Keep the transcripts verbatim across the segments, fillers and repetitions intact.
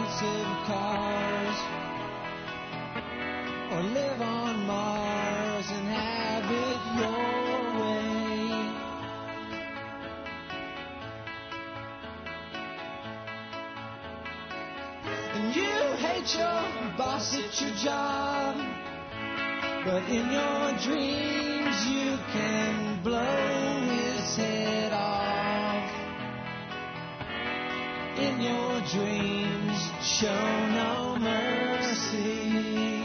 expensive cars, or live on Mars and have it your way. And you hate your boss at your job, but in your dreams you can blow his head off. In your dreams, show no mercy.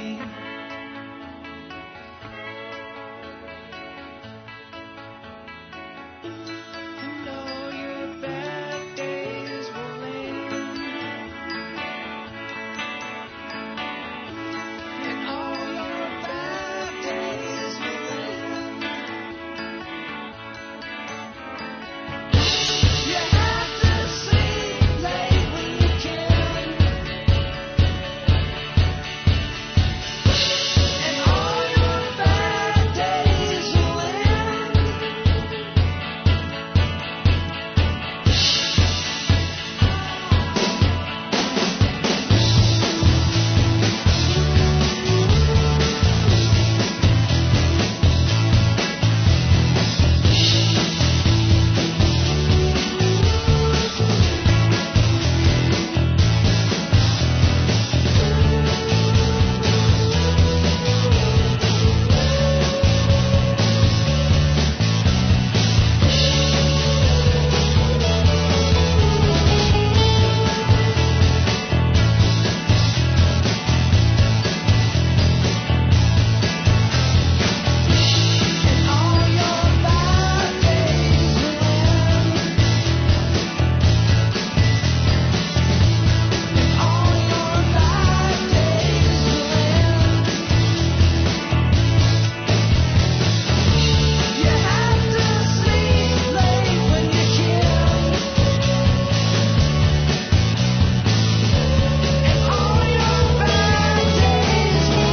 And all your bad days will end. And all your bad days will end. You have to sleep late when you can. And all your bad days will end. And all your bad days will end. And all your bad days will end. You have to sleep late when you can. And all your bad days will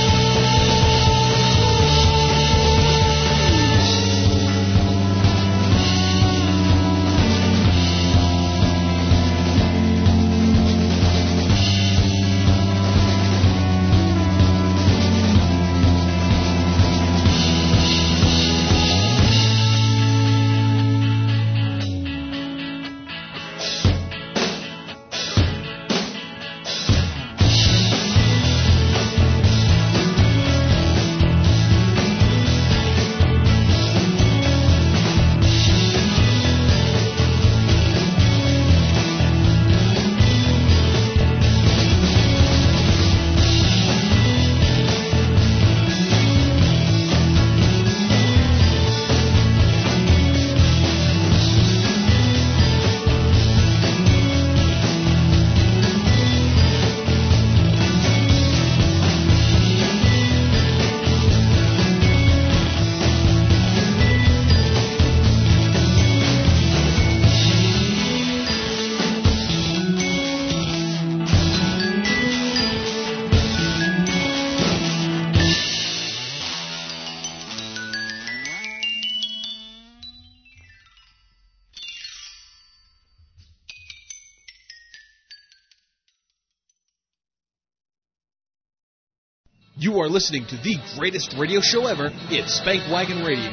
You are listening to the greatest radio show ever. It's Spank Wagon Radio.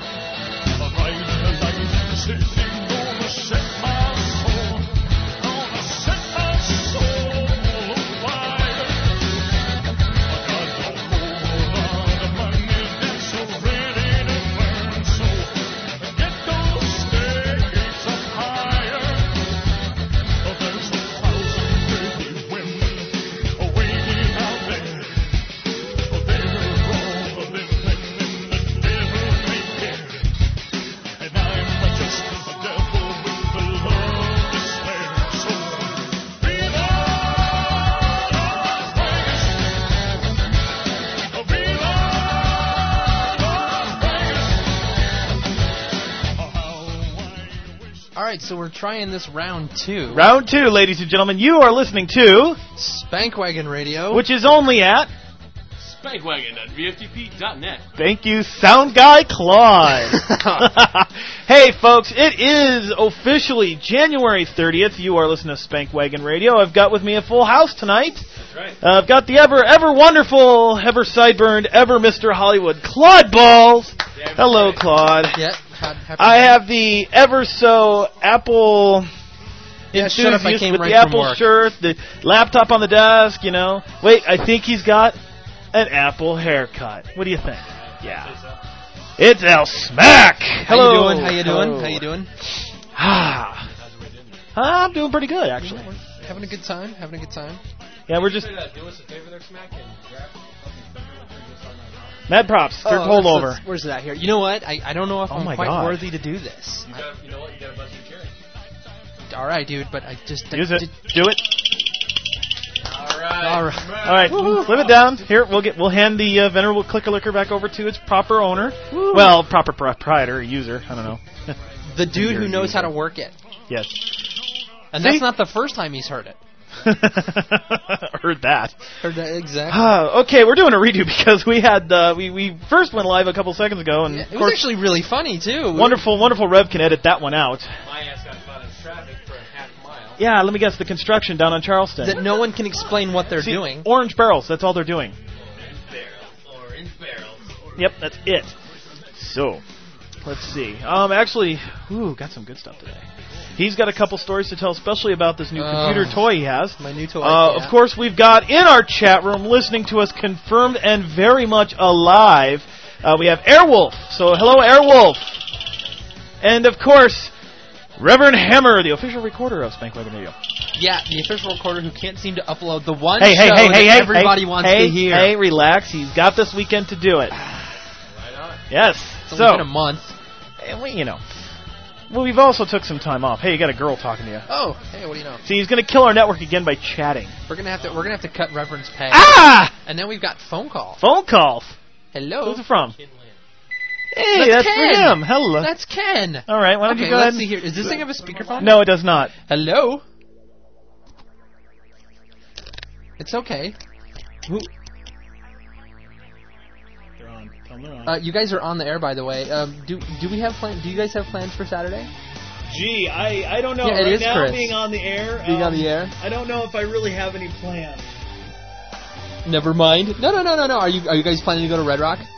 Alright, so we're trying this round two. Round two, ladies and gentlemen. You are listening to Spankwagon Radio. Which is only at Spankwagon at V F T P dot net. Thank you, Sound Guy Claude. Hey, folks, it is officially January thirtieth. You are listening to Spankwagon Radio. I've got with me a full house tonight. That's right. Uh, I've got the ever, ever wonderful, ever sideburn, ever Mister Hollywood, Claude Balls. Damn Hello, right. Claude. Yeah. Happy I have the ever so Apple Yeah, shut up, I enthusiast came with right the from Apple work. shirt, the laptop on the desk, you know. Wait, I think he's got an Apple haircut. What do you think? Yeah. It's El Smack. Hello. How you doing? How you doing? Hello. How you doing? Ah. I'm doing pretty good, actually. Having a good time. Having a good time. Yeah, we're just Do us a favor there, Smack, and grab mad props. Third Oh, hold let's- over. let's- Where's it at here? You know what? I, I don't know if Oh I'm my quite God. worthy to do this. You, got, you know what? You got to bust your cherry. I, all right, dude, but I just Use did, it. Do it. All right. All right. All right, flip it down. Here, we'll get we'll hand the uh, venerable Clicker Licker back over to its proper owner. Well, proper proprietor, user. I don't know. The dude You're who knows how to using. work it. Yes. And See? that's not the first time he's heard it. Heard that. Heard that exactly. Ah, okay, we're doing a redo because we had uh, we we first went live a couple seconds ago, and Yeah, of it was course, actually really funny too. We- wonderful, wonderful Rev can edit that one out. My ass got caught in traffic for a half mile. Yeah, let me guess, the construction down on Charleston. that no one can explain what they're See, doing. Orange barrels. That's all they're doing. Barrels, orange barrels. Yep, that's it. So, let's see. Um, actually, ooh, got some good stuff today. He's got a couple stories to tell, especially about this new Oh. computer toy he has. My new toy. Uh, yeah. Of course, we've got in our chat room, listening to us, confirmed and very much alive, uh, we have Airwolf. So, hello, Airwolf. And, of course, Reverend Hammer, the official recorder of Spankwagon Radio. Yeah, the official recorder who can't seem to upload the one Hey, hey, show hey, that hey, hey, everybody hey, wants hey, to hear. Hey, relax. He's got this weekend to do it. Right on. Yes. It's So, only been a month. eh, well, you know. Well, we've also took some time off. Hey, you got a girl talking to you. Oh, hey, what do you know? See, he's going to kill our network again by chatting. We're gonna have to we're gonna have to cut Reverend's pay. Ah! And then we've got phone call. Phone calls. Hello. Who's it from? Kinland. Hey, That's that's, for Ken. him. Hello. That's Ken. All right, why don't Okay, you go let's ahead? see and- here. Does this thing have a speakerphone? No, it does not. Hello. It's okay. Who? They're on. Tell them they're on. Uh, you guys are on the air, by the way. Um, do do we have plan? Do you guys have plans for Saturday? Gee, I, I don't know. Yeah, it right is now, Chris. being on the air, Being um, on the air. I don't know if I really have any plans. Never mind. No, no, no, no, no. Are you are you guys planning to go to Red Rock?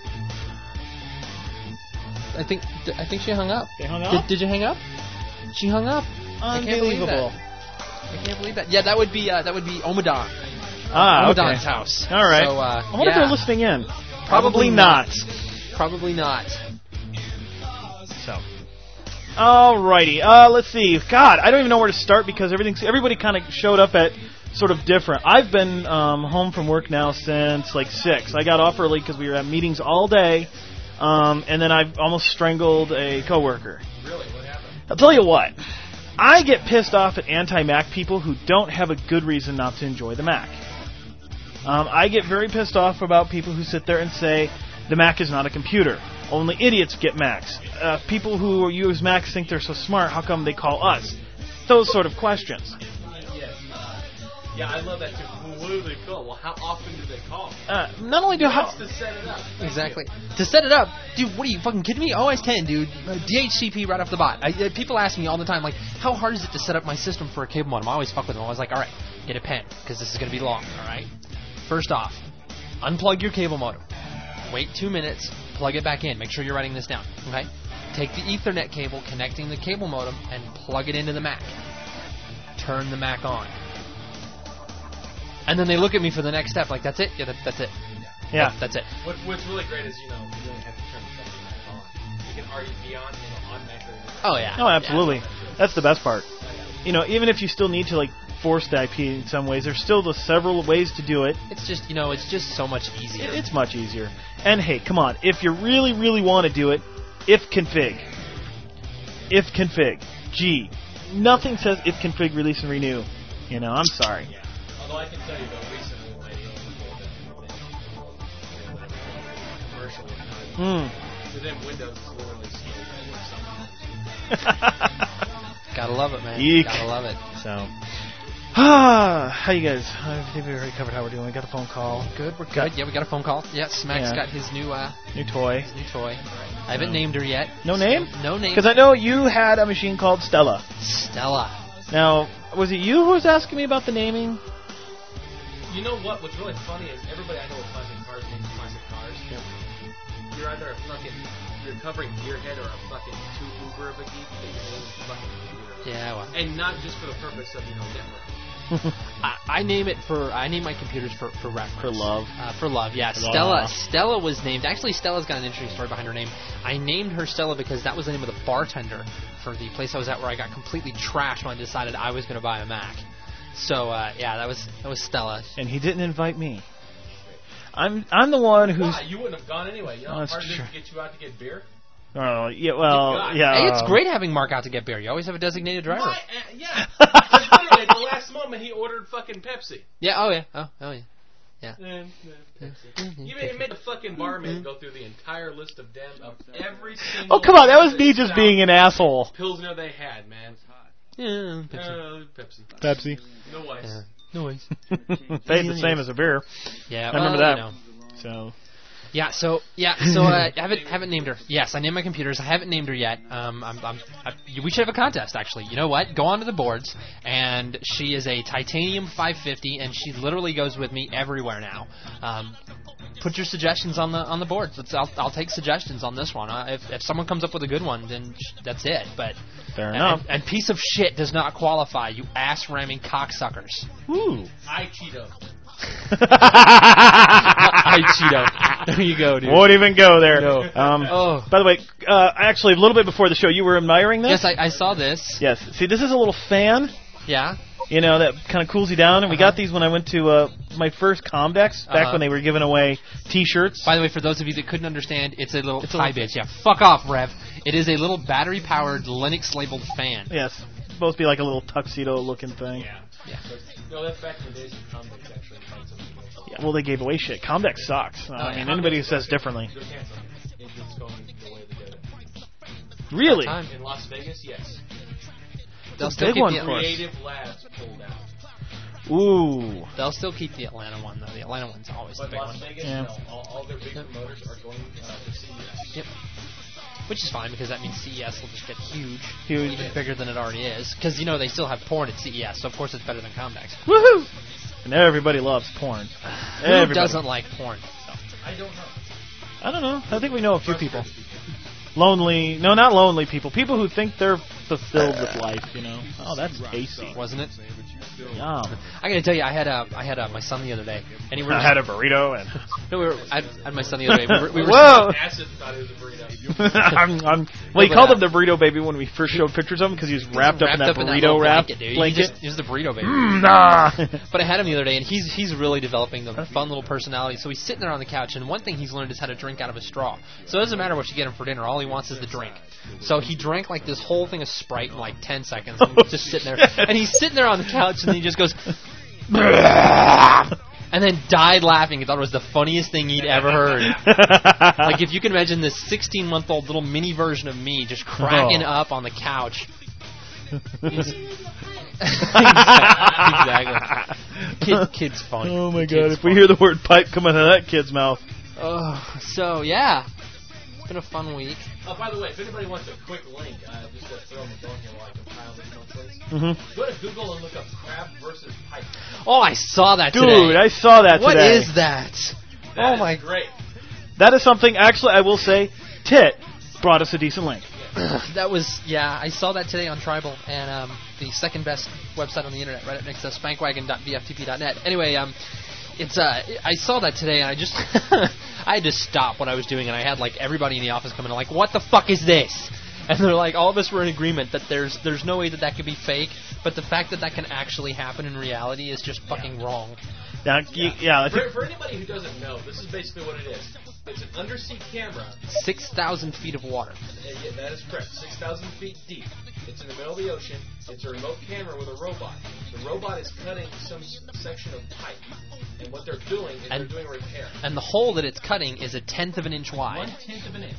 I think I think she hung up. They hung Did, up? did you hang up? She hung up. I can't believe Unbelievable. that. I can't believe that. Yeah, that would be uh, that would be Omadon. Ah, okay. Omadon's house. All right. So, uh, I wonder yeah. if they're listening in. Probably not. Probably not. So. Alrighty. Uh, let's see. God, I don't even know where to start because everything's everybody kind of showed up at sort of different. I've been um, home from work now since like six. I got off early because we were at meetings all day, um, and then I almost strangled a coworker. Really? What happened? I'll tell you what. I get pissed off at anti-Mac people who don't have a good reason not to enjoy the Mac. Um, I get very pissed off about people who sit there and say the Mac is not a computer. Only idiots get Macs. Uh, people who use Macs think they're so smart. How come they call us? Those sort of questions. Yes. Uh, yeah, I love that too. Well, what do they call? Well, how often do they call? Uh, not only do how What's to set it up? Exactly. To set it up, dude, what are you fucking kidding me? O S ten, dude. Uh, D H C P right off the bat. I, uh, people ask me all the time, like, how hard is it to set up my system for a cable modem? I always fuck with them. I was like, all right, get a pen, because this is going to be long, all right? First off, unplug your cable modem. Wait two minutes, plug it back in. Make sure you're writing this down, okay? Take the Ethernet cable connecting the cable modem and plug it into the Mac. Turn the Mac on. And then they look at me for the next step, like, that's it? Yeah, that, that's it. yeah. That- that's it. What, what's really great is, you know, you don't have to turn something back on. You can already be on, you know, automatically. Oh, yeah. No, absolutely. That's the best part. You know, even if you still need to like force the I P in some ways, there's still the several ways to do it. It's just, you know, it's just so much easier. It's much easier. And hey, come on, if you really, really want to do it, if config. If config. Gee, nothing says if config release and renew. You know, I'm sorry. Yeah. Although I can tell you, though, recently when I commercial was not, Hmm. to them, Windows is literally slow. Gotta love it, man. Eek. Gotta love it. So, ah, Ah, how you guys? I think we already covered how we're doing. We got a phone call. Good, we're good. Yeah, we got a phone call. Yeah, Smack's Yeah. got his new uh, New toy. his new toy. I haven't No. named her yet. No name? No name. Because I know you had a machine called Stella. Stella. Now, was it you who was asking me about the naming? You know what? What's really funny is everybody I know with classic cars names classic cars. Yep. You're either a fucking you're covering gearhead or a fucking too uber of a geek that your name is fucking computer. Yeah, well. And not just for the purpose of you know networking. I, I name it for I name my computers for for reference. For love. Uh, for love, yeah. For Stella. love. Stella was named. Actually, Stella's got an interesting story behind her name. I named her Stella because that was the name of the bartender for the place I was at, where I got completely trashed when I decided I was going to buy a Mac. So uh, yeah, that was that was Stella. And he didn't invite me. I'm I'm the one who's. Why? You wouldn't have gone anyway. You know Oh, how that's hard it is true. to get you out to get beer? Oh yeah, well God. yeah. Hey, it's great having Mark out to get beer. You always have a designated driver. Why? Uh, yeah. Because literally at the last moment he ordered fucking Pepsi. Yeah. Oh yeah. Oh oh yeah. Eh, eh, Pepsi. You made, made the fucking barmaid go through the entire list of damn of every single. Oh come on, that was me just being an asshole. Pilsner they had, man. Yeah. Pepsi. Uh, Pepsi. Pepsi. No ice. Yeah. No worries. Tastes the same as a beer. Yeah. I remember well, that. you know. So. Yeah, so yeah, so uh, I haven't haven't named her. Yes, I named my computers. I haven't named her yet. Um, I'm, I'm, I, we should have a contest actually. You know what? Go onto the boards, and she is a titanium five fifty, and she literally goes with me everywhere now. Um, put your suggestions on the on the boards. Let's, I'll I'll take suggestions on this one. Uh, if if someone comes up with a good one, then sh- that's it. But Fair and, enough. And, and piece of shit does not qualify. You ass ramming cocksuckers. Ooh. I Cheeto. I Cheeto. There you go, dude. Won't even go there. No. Um, Oh. By the way, uh, actually, a little bit before the show, you were admiring this? Yes, I, I saw this. Yes. See, this is a little fan, Yeah. you know, that kind of cools you down. And we Uh-huh. got these when I went to uh, my first Comdex, back Uh-huh. when they were giving away T-shirts. By the way, for those of you that couldn't understand, it's a little It's a hi little- bitch. Yeah, fuck off, Rev. It is a little battery-powered Linux-labeled fan. Yes. Supposed to be like a little tuxedo-looking thing. Yeah. Yeah. No, that's back in the days of comics actually. Found something else. Yeah, well, they gave away shit. Comdex sucks. Uh, I yeah. mean, anybody who says differently. They're canceling. It's just going the way they did it. Really? Time. In Las Vegas, yes. They'll a still big keep one the, for us. Creative Labs pulled out. Ooh. They'll still keep the Atlanta one though. The Atlanta one's always the But big Las one. Vegas, Yeah. no. All, all their big promoters are going uh, to C E S. Yep. Which is fine because that means C E S will just get huge, Huge. even bigger than it already is. Because you know they still have porn at C E S, so of course it's better than Comdex. Woohoo! And everybody loves porn. Who Everybody. doesn't like porn? I don't know. I don't know. I think we know a few people. Lonely. No, not lonely people. People who think they're fulfilled with life, you know. Oh, that's tasty. Wasn't it? Yum. I gotta tell you, I had uh, I had uh, my son the other day, and he were I had a burrito and... no, we were I had my son the other day. We were, we were Whoa! Acid thought it was a burrito. I'm, I'm, well, he but, called uh, him the burrito baby when we first showed pictures of him because he was wrapped, up in that burrito little wrap blanket, dude. blanket. He just, he was the burrito baby. Mm, nah. But I had him the other day, and he's he's really developing the fun little personality. So he's sitting there on the couch, and one thing he's learned is how to drink out of a straw. So it doesn't matter what you get him for dinner; all he wants is the drink. So he drank like this whole thing of Sprite in like ten seconds, and was just sitting there. And he's sitting there on the couch, and then he just goes, and then died laughing. He thought it was the funniest thing he'd ever heard. Like if you can imagine this sixteen-month-old little mini version of me just cracking Oh. up on the couch. Exactly. Kid, kid's funny. Oh my Kid's god, if we funny. hear the word pipe come out of that kid's mouth. Oh, so yeah, it's been a fun week. Oh, by the way, if anybody wants a quick link, uh, just to throw them a bone here while I compile these notes, please. Mm-hmm. Go to Google and look up crab versus pipe. Oh, I saw that Dude, today. I saw that What today. is that? That oh is my! great. That is something, actually, I will say, Tit brought us a decent link. That was yeah. I saw that today on Tribal, and um, the second best website on the internet, right up next to spankwagon dot v f t p dot net. Anyway, um, it's uh, I saw that today, and I just I had to stop what I was doing, and I had like everybody in the office coming in, like, what the fuck is this? And they're like, all of us were in agreement that there's there's no way that that could be fake, but the fact that that can actually happen in reality is just fucking wrong. Now, yeah, yeah I think, For, for anybody who doesn't know, this is basically what it is. It's an undersea camera. Six thousand feet of water. Uh, yeah, that is correct. six thousand feet deep. It's in the middle of the ocean. It's a remote camera with a robot. The robot is cutting some s- section of pipe. And what they're doing is And- they're doing a repair. And the hole that it's cutting is a tenth of an inch wide. One tenth of an inch.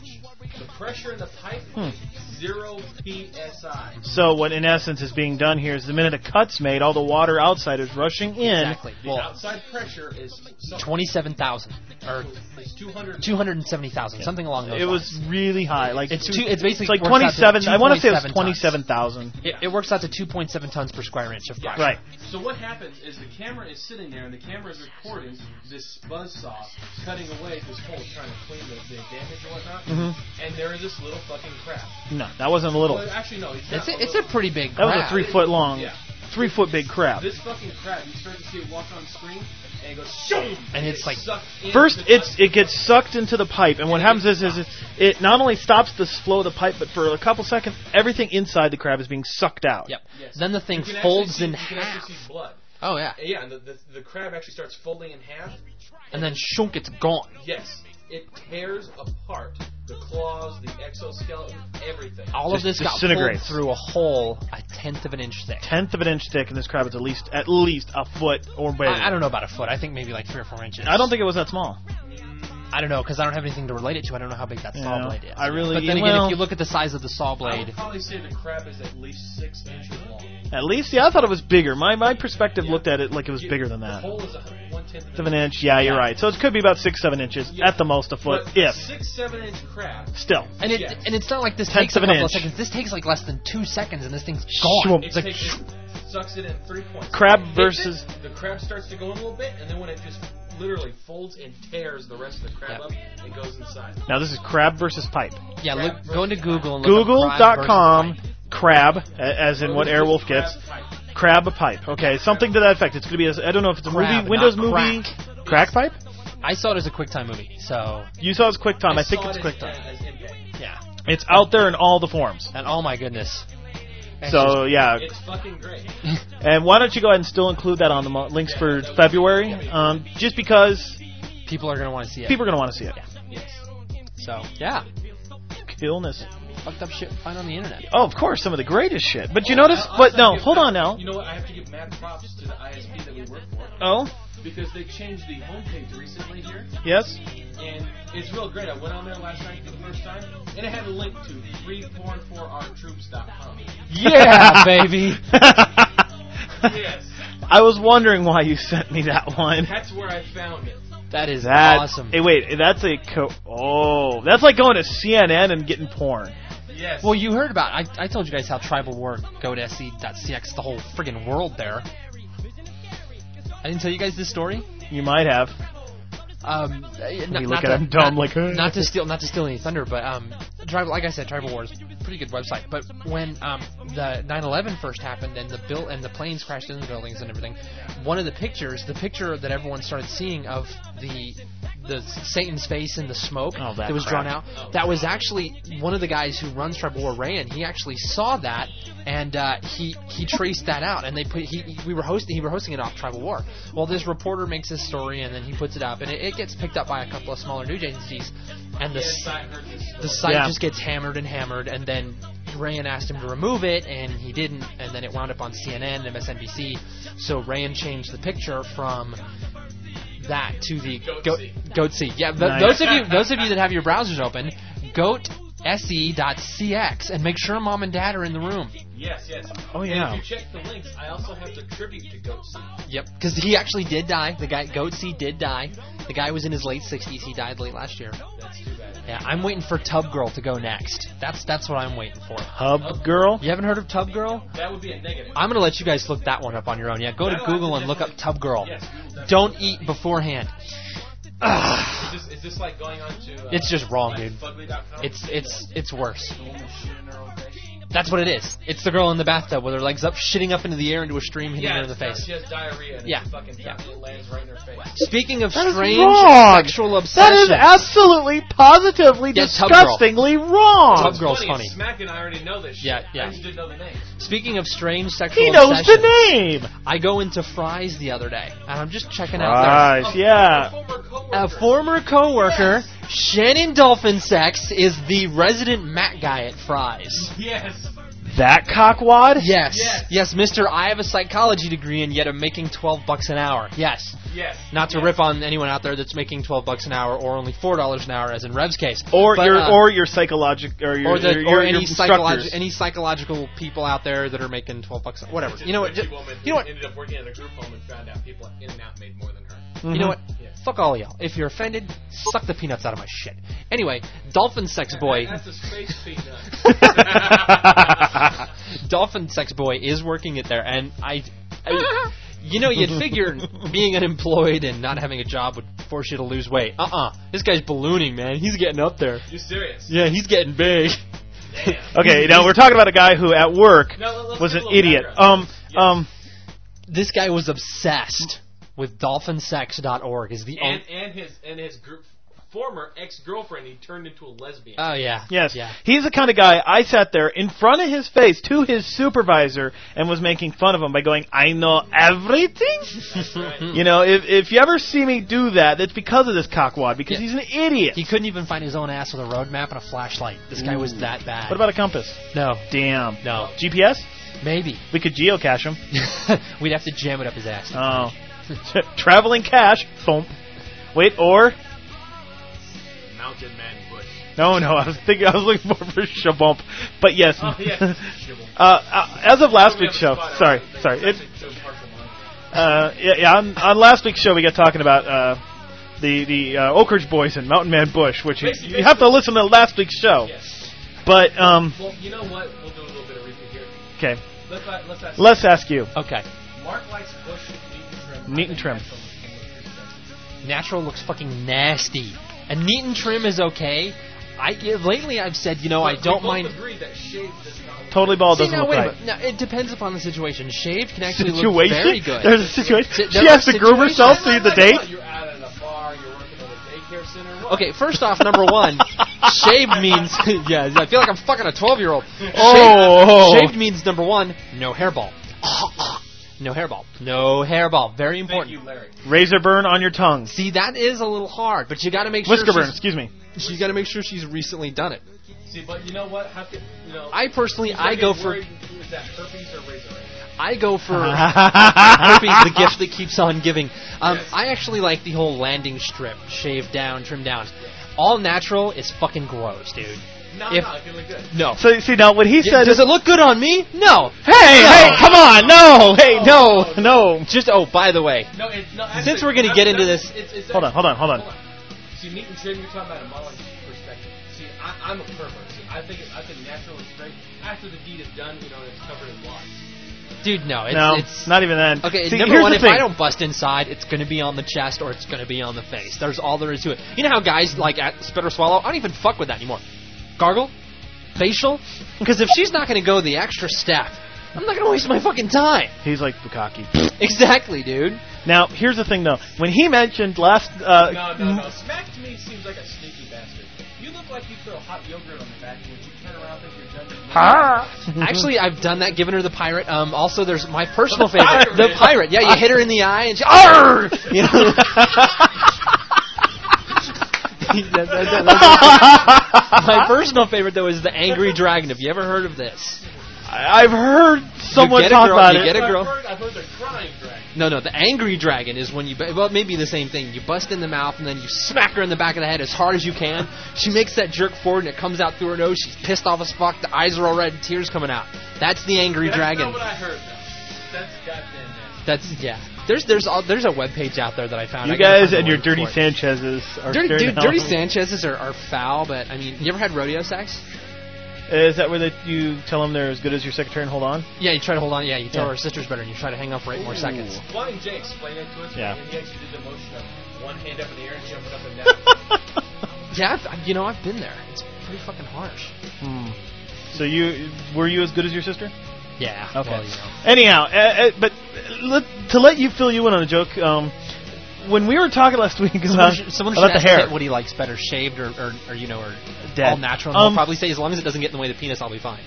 The pressure in the pipe Hmm. is zero P S I. So what in essence is being done here is the minute a cut's made, all the water outside is rushing in. Exactly. The Well, outside pressure is some- twenty-seven thousand or is two hundred. two hundred seventy thousand, something along those It lines. was really high. Like It's two. It's basically it's like works out to twenty-seven. I want to say it was two point seven tons. twenty-seven thousand. It, it works out to two point seven tons per square inch of Yeah. pressure. Right. So what happens is the camera is sitting there, and the camera is recording this buzzsaw cutting away this hole, trying to clean the, the damage and whatnot. Mhm. And there is this little fucking crab. No, that wasn't a little. Well, actually, no. It's, It's not a, it's a little. pretty big That was crab. a three foot long, Yeah. three foot big crab. This fucking crab, you start to see it walk on screen, and it goes shoom, And it's like- sucked into First, the- it's it gets sucked into the pipe, and what happens is, is it, it not only stops the flow of the pipe, but for a couple seconds, everything inside the crab is being sucked out. Yep. Yes. Then the thing You can actually folds see- in you can half. actually see blood. Oh yeah. Yeah, and the, the, the crab actually starts folding in half. And then shunk, it's gone. Yes, it tears apart the claws, the exoskeleton, everything. All of Just this got pulled disintegrates. through a hole a tenth of an inch thick. Tenth of an inch thick, and this crab is at least at least a foot or bigger. I, I don't know about a foot. I think maybe like three or four inches. I don't think it was that small. I don't know because I don't have anything to relate it to. I don't know how big that saw Yeah, blade is. I really- But then again, well- if you look at the size of the saw I blade, would probably say the crab is at least six inches long. At least, yeah, I thought it was bigger. My my perspective Yeah. looked at it like it was You- bigger than The that. hole is a hun- one tenth Of an inch, yeah, you're Yeah. right. So it could be about six, seven inches Yeah. at the most, a foot, But if six, seven inch crab. still. and it Yes. and it's not like this Tenth takes a of an couple of inch. seconds. This takes like less than two seconds, and this thing's Shwoop. gone. It It's like takes it, sucks it in three points. Crab It hits versus- it, the crab starts to go in a little bit, and then when it just literally folds and tears the rest of the crab Yep. up, it goes inside. Now this is crab versus pipe. yeah. crab Look, go into versus Google and look Google up dot crab com versus pipe. crab, a- as in what Crab Airwolf gets. pipe. Crab pipe. Okay, something to that effect. It's going to be, a, I don't know if it's a Crab, movie, Windows not movie. crack. Crack pipe? I saw it as a QuickTime movie, so You saw it as QuickTime. I, think saw it's it as- QuickTime. as impact. yeah. It's out there in all the forms. And oh my goodness. And So, yeah. It's fucking great. And why don't you go ahead and still include that on the mo- links for February? Um, just because just- people are gonna want to see it. people are going to want to see it. Yes. So yeah, Illness. fucked up shit we find on the internet. Oh, of course, some of the greatest shit. But you notice, I- I but also no, give hold mad- on now. You know what? I have to give mad props to the I S P that we work for Oh, because they changed the homepage recently here, yes. and it's real great. I went on there last night for the first time, and it had a link to three four four r troops dot com. Yeah, baby. Yes, I was wondering why you sent me that one. that's where I found it. That is That, awesome. Hey, wait, that's a co- oh, that's like going to C N N and getting porn. Yes. Well, you heard about. I, I told you guys how Tribal War go to S C dot C X, the whole friggin' world there. I didn't tell you guys this story. You might have. Um, You not, look not at to, him dumb, not, like, "Huh." not to steal, not to steal any thunder, but um, Tribal, like I said, Tribal War is a pretty good website. But when um the nine eleven first happened and the bill and the planes crashed into the buildings and everything, one of the pictures, the picture that everyone started seeing of the the Satan's face in the smoke Oh, that was crap. drawn out, that was actually one of the guys who runs Tribal War, Rayan. He actually saw that and uh, he he traced that out, and they put he, he we were hosting he were hosting it off Tribal War. Well, this reporter makes this story and then he puts it up, and it, it gets picked up by a couple of smaller news agencies, and the Yes, I heard this story. the site Yeah. just gets hammered and hammered, and then Rayan asked him to remove it, and he didn't, and then it wound up on C N N and M S N B C. So Rayan changed the picture from that to the Goat goat sea. goat sea. Yeah, th- Nice. those of you those of you that have your browsers open, goat S E dot C X, and make sure mom and dad are in the room. Yes, yes. Oh, And yeah. if you check the links, I also have the tribute to Goat Sea. Yep, because he actually did die. The guy Goat Sea did die. The guy was in his late sixties. He died late last year. That's too bad. Yeah, I'm waiting for Tub Girl to go next. That's that's what I'm waiting for. Hub girl. You haven't heard of Tub Girl? That would be a negative. I'm gonna let you guys look that one up on your own. Yeah, go to That'll Google have and to look up definitely- Tub Girl. Yes, we will definitely- Don't eat beforehand. Ugh. Is this, is this like going on to? Uh, It's just wrong, like dude. Fugly dot com? It's it's it's worse. The woman shit in her own face? That's what it is. It's the girl in the bathtub with her legs up, shitting up into the air into a stream, hitting Yeah, her in the it's not- face. She has diarrhea. And Yeah. It fucking Yeah. it lands right in her face. Speaking of That is strange wrong. sexual obsession, That is absolutely, positively, Yeah, Tub Girl. disgustingly wrong. Tub Girl's funny. funny. Smack and I already know this shit. Yeah, yeah. I just didn't know the name. Speaking of strange sexual He knows obsessions, the name. I go into Fry's the other day, and I'm just checking out Right, A yeah. former coworker. their. A former coworker, Shannon Dolphin Sex, is the resident Mac guy at Fry's. Yes. That cockwad? Yes. Yes. Yes, Mister I have a psychology degree and yet I'm making twelve bucks an hour. Yes. Yes. Not to yes. rip on anyone out there that's making twelve bucks an hour or only four dollars an hour, as in Rev's case. Or But, your uh, or your psychological or your or, the, your, or your any instructors. psychologi- any psychological people out there that are making twelve bucks. Whatever. Just You know what? Richie ju- Woman you know what? ended up working at a group home and found out people in and out made more than her. Mhm. You know what? Yeah. Fuck all of y'all. If you're offended, suck the peanuts out of my shit. Anyway, Dolphin Sex Boy. That's a space peanut. Dolphin Sex Boy is working it there, and I, I you know, you'd figure being unemployed and not having a job would force you to lose weight. Uh-uh. This guy's ballooning, man. He's getting up there. You serious? Yeah, he's getting big. Damn. Okay, now we're talking about a guy who at work No, let- let's was get an a little idiot. background. Um Yes. um This guy was obsessed with dolphin sex dot org. Is the And only. and his and his group, former ex-girlfriend, he turned into a lesbian. Oh yeah. Yes, Yeah. he's the kind of guy I sat there in front of his face to his supervisor and was making fun of him by going, "I know everything." That's right. You know, if if you ever see me do that, it's because of this cockwad, because Yeah. he's an idiot. He couldn't even find his own ass with a road map and a flashlight. This guy was that bad. What about a compass? No. Damn. No. G P S? Maybe. We could geocache him. We'd have to jam it up his ass. Oh. Traveling cache. Boom. Wait, or Mountain Man Bush. no, no. I was thinking. I was looking more for Shabump, but yes. Oh yes. uh, uh, as of last We week's have show, a spot sorry, out. sorry. It, That's actually so partial money. uh, yeah, yeah. On, on last week's show, we got talking about uh, the the uh, Oak Ridge Boys and Mountain Man Bush, which you, Basically- you have to listen to last week's show. Yes. But um, Well, you know what? We'll do a little bit of repeat here. okay, Let's uh, let's ask. let's ask you. Okay. Mark likes Bush neat and trim. Neat I and think trim. natural looks more Natural looks fucking nasty. And neat and trim is okay. I yeah, lately I've said, you know, I But don't we both mind. agree that shaved does not look Totally bald See, doesn't now, look wait a right. minute. Now, it depends upon the situation. Shaved can actually look Situation? very good. There's a situation. Si- She there has are to groom situations- herself to the date. You're out at a bar. You're working at a daycare center. What? Okay, first off, number one, shaved means yeah. I feel like I'm fucking a twelve-year-old. Oh. Shaved, shaved means number one, no hairball. No hairball. No hairball. Very Thank important. you, Larry. Razor burn on your tongue. See, that is a little hard, but you got to make sure. Whisker burn. she's- Excuse me. You got to make sure she's recently done it. See, but you know what? How could you know? I personally, He's I gonna go get for, worried, is that herpes or razor edge? I go for herpes, the gift that keeps on giving. Um, Yes. I actually like the whole landing strip, shaved down, trimmed down. All natural is fucking gross, dude. No, If- no, I feel like good. No. So see now what he Yeah, said. does it look good on me? No. Hey, No. hey, come on, no, hey, No, no, no. Just oh, by the way, No, it's no. Actually, Since we're gonna that's- get into that's- this- it's, it's Hold on, hold on, hold on. See, neat and trim. You're talking about a modeling perspective. See, I, I'm a pervert. See, I think it, I think natural is great. After the deed is done, you know, and it's covered in blood. dude, no, it's, No, it's not even then. okay. See, number here's one, the if thing. I don't bust inside, it's going to be on the chest or it's going to be on the face. There's all there is to it. You know how guys like at spit or swallow? I don't even fuck with that anymore. Gargle, facial, because if she's not going to go the extra step, I'm not going to waste my fucking time. He's like Bukaki. Exactly, dude. Now, here's the thing, though. When he mentioned last, uh, No, no, no. Smack to me seems like a sneaky bastard. You look like you throw hot yogurt on the back, and when you turn around, think you're done. you- Ah. Actually, I've done that, given her the pirate. Um, also, there's my personal The favorite, pirate. the pirate. Yeah, you hit her in the eye and she, Arr! You know. That- that- that- that's- my personal favorite though is the angry dragon. Have you ever heard of this? I've heard someone You get a talk girl- about you it. get a I've girl- heard, I've heard the crying dragon. No, no. The angry dragon is when you bu- well, maybe the same thing. You bust in the mouth and then you smack her in the back of the head as hard as you can. She makes that jerk forward and it comes out through her nose. She's pissed off as fuck. The eyes are all red, tears coming out. That's the angry That's dragon. not what I heard, though. That's goddamn nasty. That's yeah. There's there's all, there's a web page out there that I found. You I gotta guys find and the your link dirty for it. Sanchezes are Dirty, staring dude, down. dirty Sanchez's are, are foul, but I mean, you ever had rodeo sex? Is that where that you tell them they're as good as your secretary and hold on? Yeah, you try to hold on. Yeah, you tell Yeah. her sister's better, and you try to hang on for eight more seconds. Why didn't Jay explain it to us? Yeah. And he actually did the motion of one hand up in the air and jumping up and down. Yeah, I've, I've- you know, I've been there. It's pretty fucking harsh. Hmm. So you were you as good as your sister? Yeah. Okay. Well, you know. Anyhow, uh, uh, but let, to let you fill you in on a joke, um, when we were talking last week Someone about, should, someone should about the ask hair, Kit what he likes better, shaved or, or, or you know, or Dead. all natural. And Um, he'll probably say, as long as it doesn't get in the way of the penis, I'll be fine.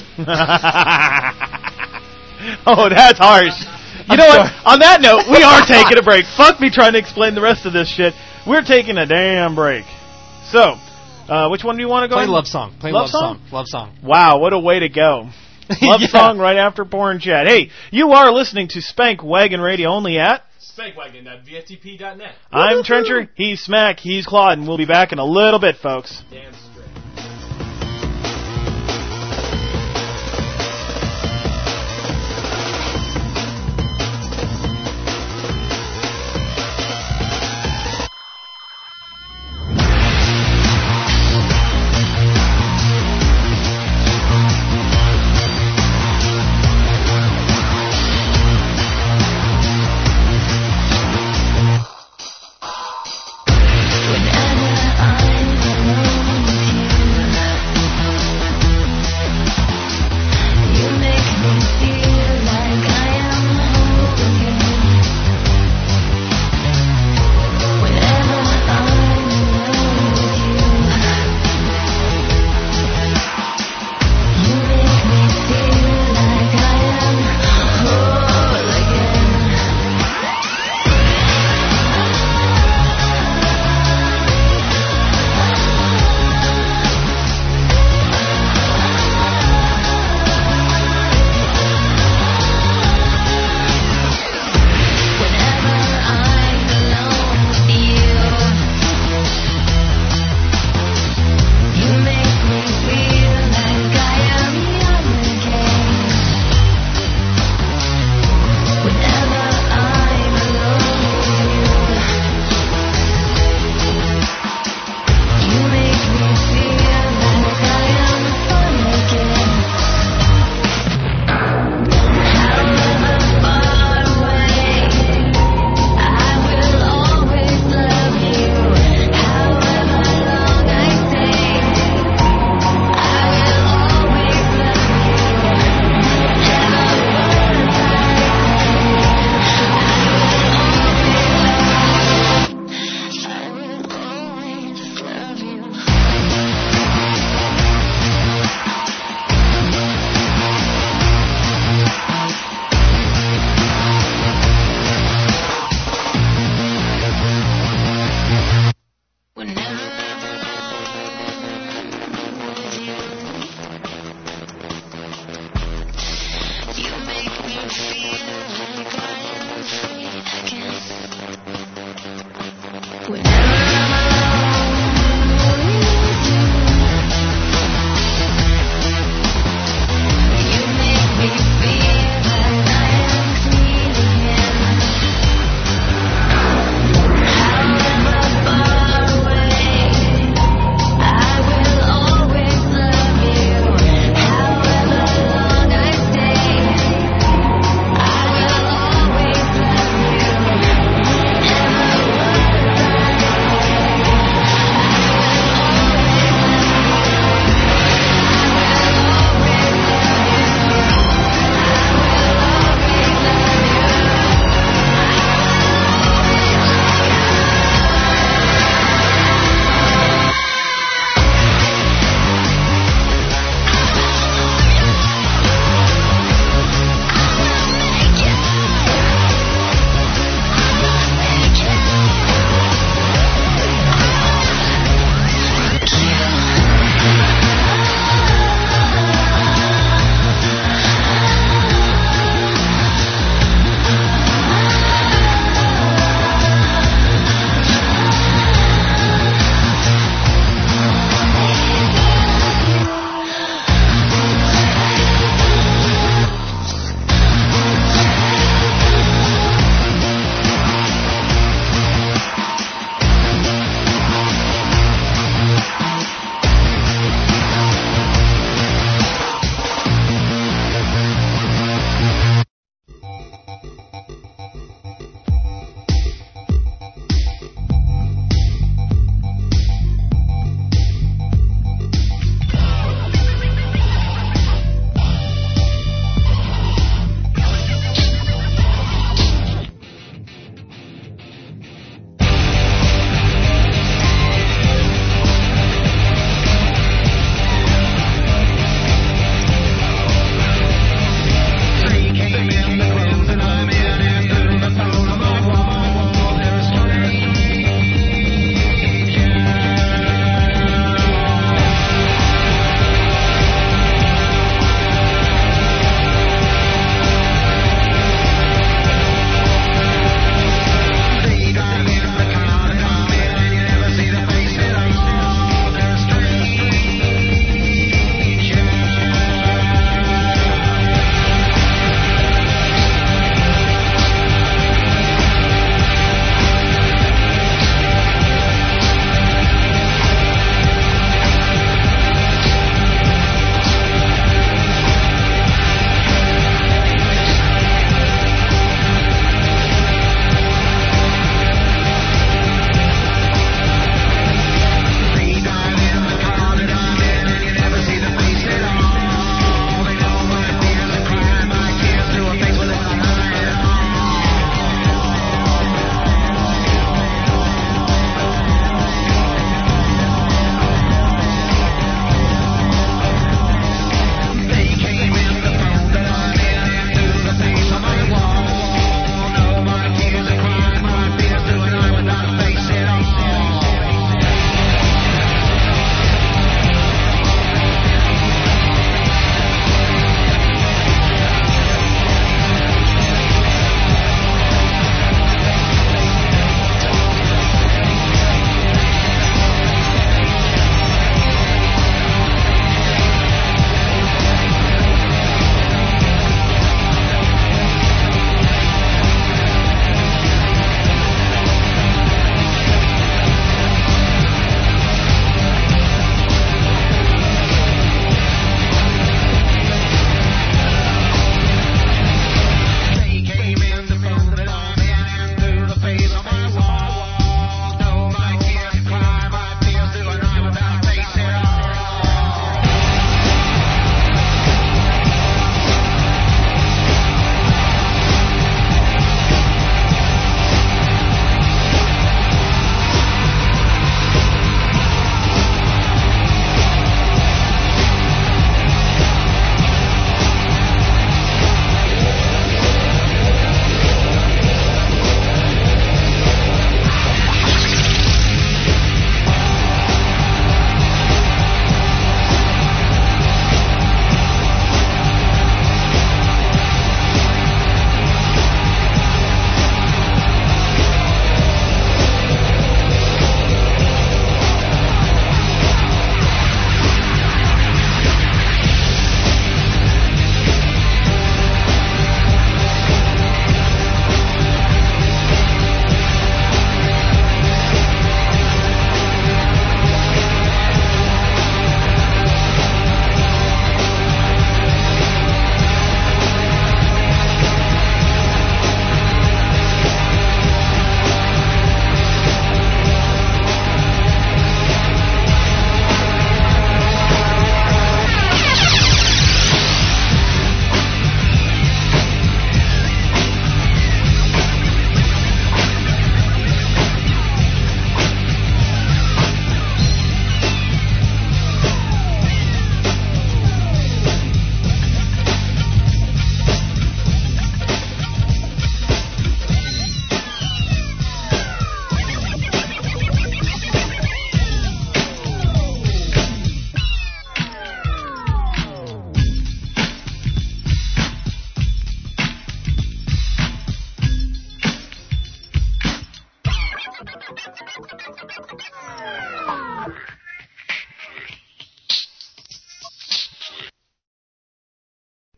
Oh, that's harsh. You I'm know sorry. what? On that note, we are taking a break. Fuck me trying to explain the rest of this shit. We're taking a damn break. So, uh, which one do you want to go? Play in? love song. Play Love love, song? song? Love song. Wow, what a way to go. Love Yeah. song right after porn chat. Hey, you are listening to Spank Wagon Radio only at... Spankwagon dot V S T P dot net. I'm Trencher, he's Smack, he's Claude, and we'll be back in a little bit, folks. Damn straight. Whenever I'm alone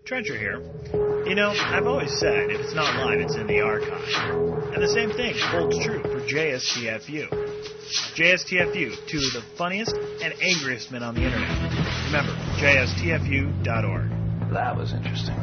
Trencher here. You know, I've always said if it's not live, it's in the archive. And the same thing holds true for J S T F U. J S T F U, two of the funniest and angriest men on the internet. Remember, J S T F U dot org. That was interesting.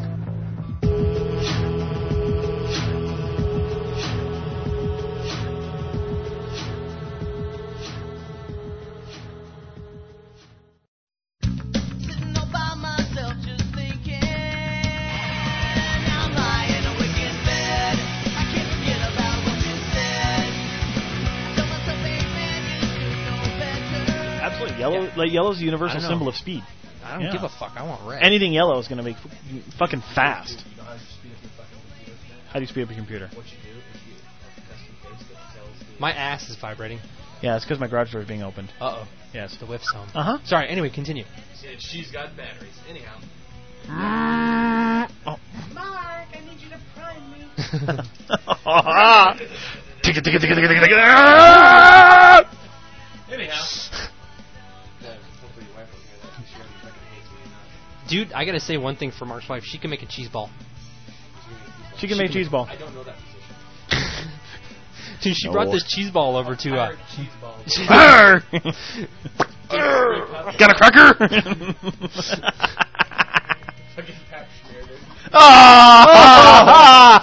Yellow, Yeah. like yellow's the universal I don't know. symbol of speed. I don't Yeah. give a fuck. I want red. Anything yellow is going to make f- fucking fast. You know how you speed up your fucking computer? How do you speed up your computer? What you do is you have a custom case that tells the... My ass is vibrating. Yeah, it's because my garage door is being opened. Uh oh. Yes. The whiff's home. Uh huh. Sorry. Anyway, continue. And she's got batteries. Anyhow. Oh. Mark, I need you to prime me. Ticka, ticka, ticka, ticka, ticka, ticka. Ah! Anyhow. Dude, I gotta say one thing for Mark's wife. She can make a cheese ball. She can make cheese ball. I don't know that position. Dude, she No. brought this cheese ball over to uh. Tired cheese balls. Arr! Got a cracker? Fucking pap smear, dude. Ah!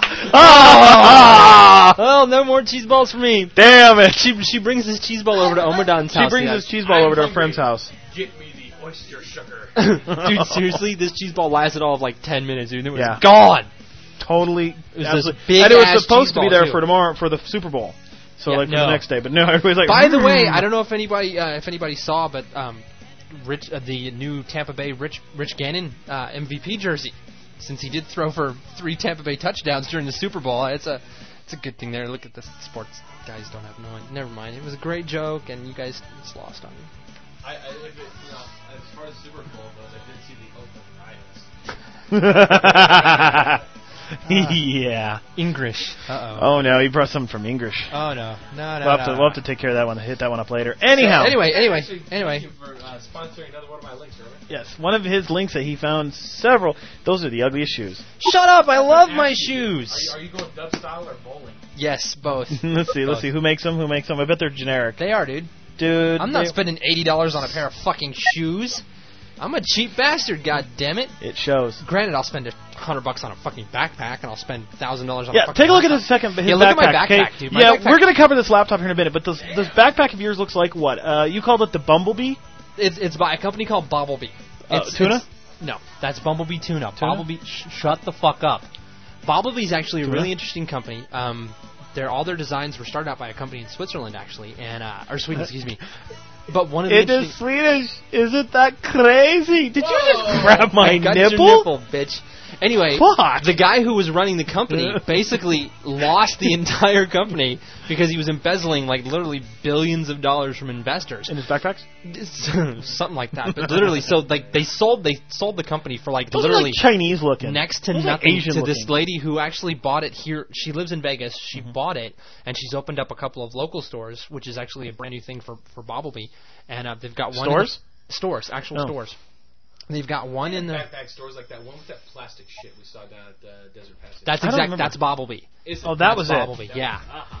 Ah! Oh, no more cheese balls for me. Damn it! She she brings this cheese ball over to Omadon's She house. brings yeah. this cheese ball over to a I'm friend's hungry. house. Get me the oyster sugar. Dude, seriously, this cheese ball lasted all of like ten minutes, dude. And it was Yeah. gone. Totally. was absolutely- this big and it was ass supposed to be cheese there ball, for too. tomorrow for the Super Bowl. So Yeah, like for no. the next day, but no, everybody's like. By the way, "Mm." I don't know if anybody uh, if anybody saw, but um, Rich uh, the new Tampa Bay Rich Rich Gannon uh, M V P jersey, since he did throw for three Tampa Bay touchdowns during the Super Bowl, it's a it's a good thing there. Look at this, sports guys don't have no. Never mind, it was a great joke, and you guys it's lost on me. I, I, if it, you know, as far as Super Bowl goes, I did see the Oakland Riots. Yeah. English. Uh Oh no, he brought something from English. oh. Oh no, no, no. We'll have, no, to, we'll have to take care of that one. Hit that one up later. Anyhow. Anyway, anyway, Actually, anyway. Thank you for uh, sponsoring another one of my links, Irvin. Yes, one of his links that he found several. Those are the ugliest shoes. Shut up! I love my Are you, shoes. are you going dub style or bowling? Yes, both. let's see, let's see who makes them. Who makes them? I bet they're generic. They are, dude. Dude, I'm not they- spending eighty dollars on a pair of fucking shoes. I'm a cheap bastard, god damn it. It shows. Granted, I'll spend a hundred bucks on a fucking backpack, and I'll spend thousand dollars on a Yeah, fucking take a look at laptop. his second. His Yeah, look backpack. at my backpack, okay? dude. My yeah, backpack- we're gonna cover this laptop here in a minute, but this this backpack of yours looks like what? Uh, you called it the Bumblebee? It's it's by a company called Bobblebee. Uh, It's, tuna? it's- no, that's Bumblebee Tuna. Tuna? Bobblebee, sh- shut the fuck up. Bobblebee's actually a Tuna? really interesting company. Um, they're all their designs were started out by a company in Switzerland, actually, and uh, or Sweden, excuse me. But one of the It interesting- is Swedish. Isn't that crazy? Did you just grab my I got nipple? your nipple, bitch. Anyway, Fuck. the guy who was running the company basically lost the entire company because he was embezzling like literally billions of dollars from investors. In his backpacks? Something like that. But literally, so like they sold they sold the company for like Those literally are like Chinese looking. next to Those are nothing Asian to this looking. lady who actually bought it here. She lives in Vegas. She Mm-hmm. bought it, and she's opened up a couple of local stores, which is actually a brand new thing for for Bobblebee. And uh, they've got one in the- Stores? stores, actual Oh. stores. They've got one in the. Backpack stores like that one with that plastic shit we saw down at uh, Desert Passage. That's I don't exact. remember. That's Bobblebee. Is Oh, that That's was Bobblebee. it. Yeah. Uh-huh.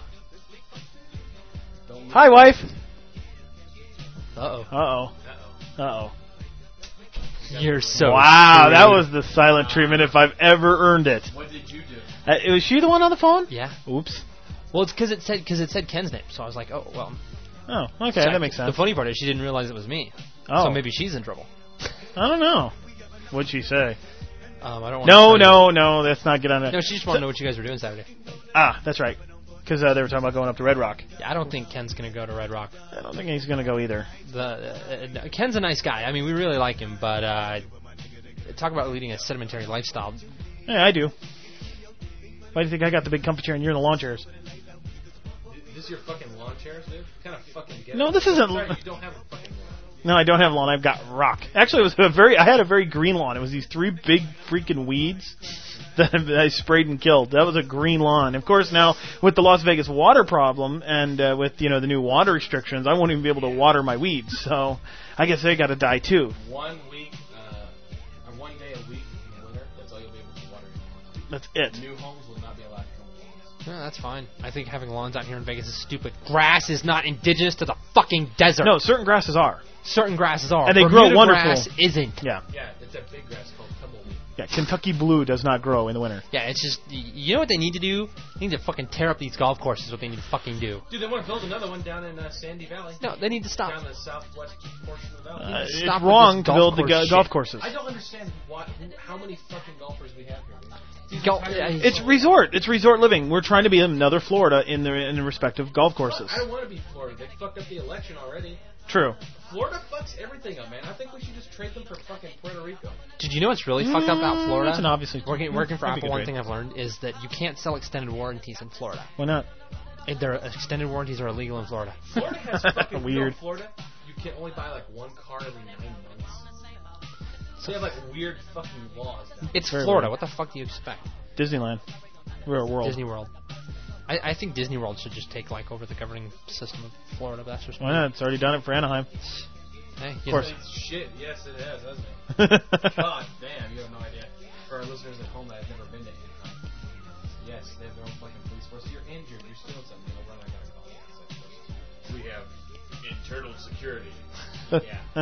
Don't Hi, wife. Uh oh. Uh oh. Uh-oh. Uh oh. You're so. Wow, screwed. that was the silent treatment if I've ever earned it. What did you do? Uh, was she the one on the phone? Yeah. Oops. Well, it's because it said because it said Ken's name, so I was like, oh well. Oh, okay, check. that makes sense. The funny part is she didn't realize it was me. Oh. So maybe she's in trouble. I don't know. What'd she say? Um, I don't. No, wanna no, no, let's not get on it. No, she just wanted to know what you guys were doing Saturday. Ah, that's right. Because uh, they were talking about going up to Red Rock. Yeah, I don't think Ken's gonna go to Red Rock. I don't think he's going to go either. The uh, Ken's a nice guy. I mean, we really like him, but uh, talk about leading a sedimentary lifestyle. Yeah, I do. Why do you think I got the big comfy chair and you're in the lawn chairs? This is your fucking lawn chairs, dude? What kind of fucking get No, this isn't- Sorry, you don't have a fucking lawn. No, I don't have lawn. I've got rock. Actually, it was a very. I had a very green lawn. It was these three big freaking weeds that I sprayed and killed. That was a green lawn. Of course, now with the Las Vegas water problem and uh, with you know the new water restrictions, I won't even be able to water my weeds. So I guess they got to die too. One week, uh, or one day a week in the winter, that's all That's it. New homes will not be allowed to come with lawns. No, that's fine. I think having lawns out here in Vegas is stupid. Grass is not indigenous to the fucking desert. No, certain grasses are. Certain grasses are. And they Bermuda grow wonderful. grass isn't. Yeah. Yeah, it's a big grass called tumbleweed. Yeah, Kentucky blue does not grow in the winter. Yeah, it's just, y- you know what they need to do? They need to fucking tear up these golf courses, what they need to fucking do. Dude, they want to build another one down in uh, Sandy Valley. No, they need to stop. Down the southwest portion of the valley. Uh, Stop it's with wrong this to golf build the course go- shit. golf courses. I don't understand why, who, how many fucking golfers we have here. These Go- entire- yeah, It's resort. It's resort living. We're trying to be another Florida in the in the respective golf courses. I don't want to be Florida. They fucked up the election already. True. Florida fucks everything up, man. I think we should just trade them for fucking Puerto Rico. Did you know what's really fucked up about Florida? That's an obviously Working, working for that'd be Apple, good one trade. thing I've learned is that you can't sell extended warranties in Florida. Why not? And their extended warranties are illegal in Florida. Florida has fucking Weird. You know, in Florida, you can only buy like one car every nine months. So they have like weird fucking laws. Now. It's Very Florida. weird. What the fuck do you expect? Disneyland. Real world. Disney World. I, I think Disney World should just take like over the governing system of Florida. But that's just Why not? It's already done it for Anaheim. Hey, Of course. It's shit. Yes, it has, hasn't it? God damn, you have no idea. For our listeners at home that have never been to Anaheim, yes, they have their own fucking police force. You're injured, you're stealing something, they'll run right down and call the We have internal security. Yeah.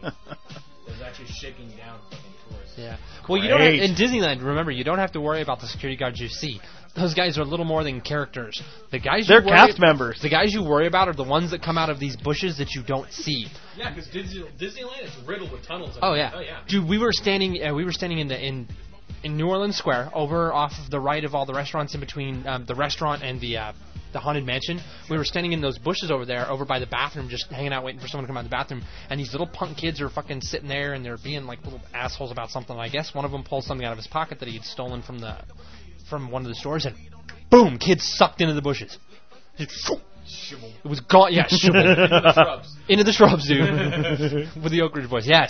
There's actually shaking down fucking tourists. Yeah. Well, you don't have, Great. in Disneyland. Remember, you don't have to worry about the security guards you see. Those guys are little more than characters. The guys They're you worry, cast members. The guys you worry about are the ones that come out of these bushes that you don't see. Yeah, because Disney, Disneyland is riddled with tunnels. Oh yeah. Oh yeah. Dude, we were standing. Uh, we were standing in the in in New Orleans Square, over off of the right of all the restaurants in between um, the restaurant and the. Uh, the Haunted Mansion. We were standing in those bushes over there, over by the bathroom, just hanging out, waiting for someone to come out of the bathroom. And these little punk kids are fucking sitting there, and they're being like little assholes about something. I guess one of them pulled something out of his pocket that he had stolen from the from one of the stores, and boom, kids sucked into the bushes. Just, Shivel. it was gone. Yeah, shivel. Into the shrubs. Into the shrubs, dude. With the Oak Ridge Boys, yes.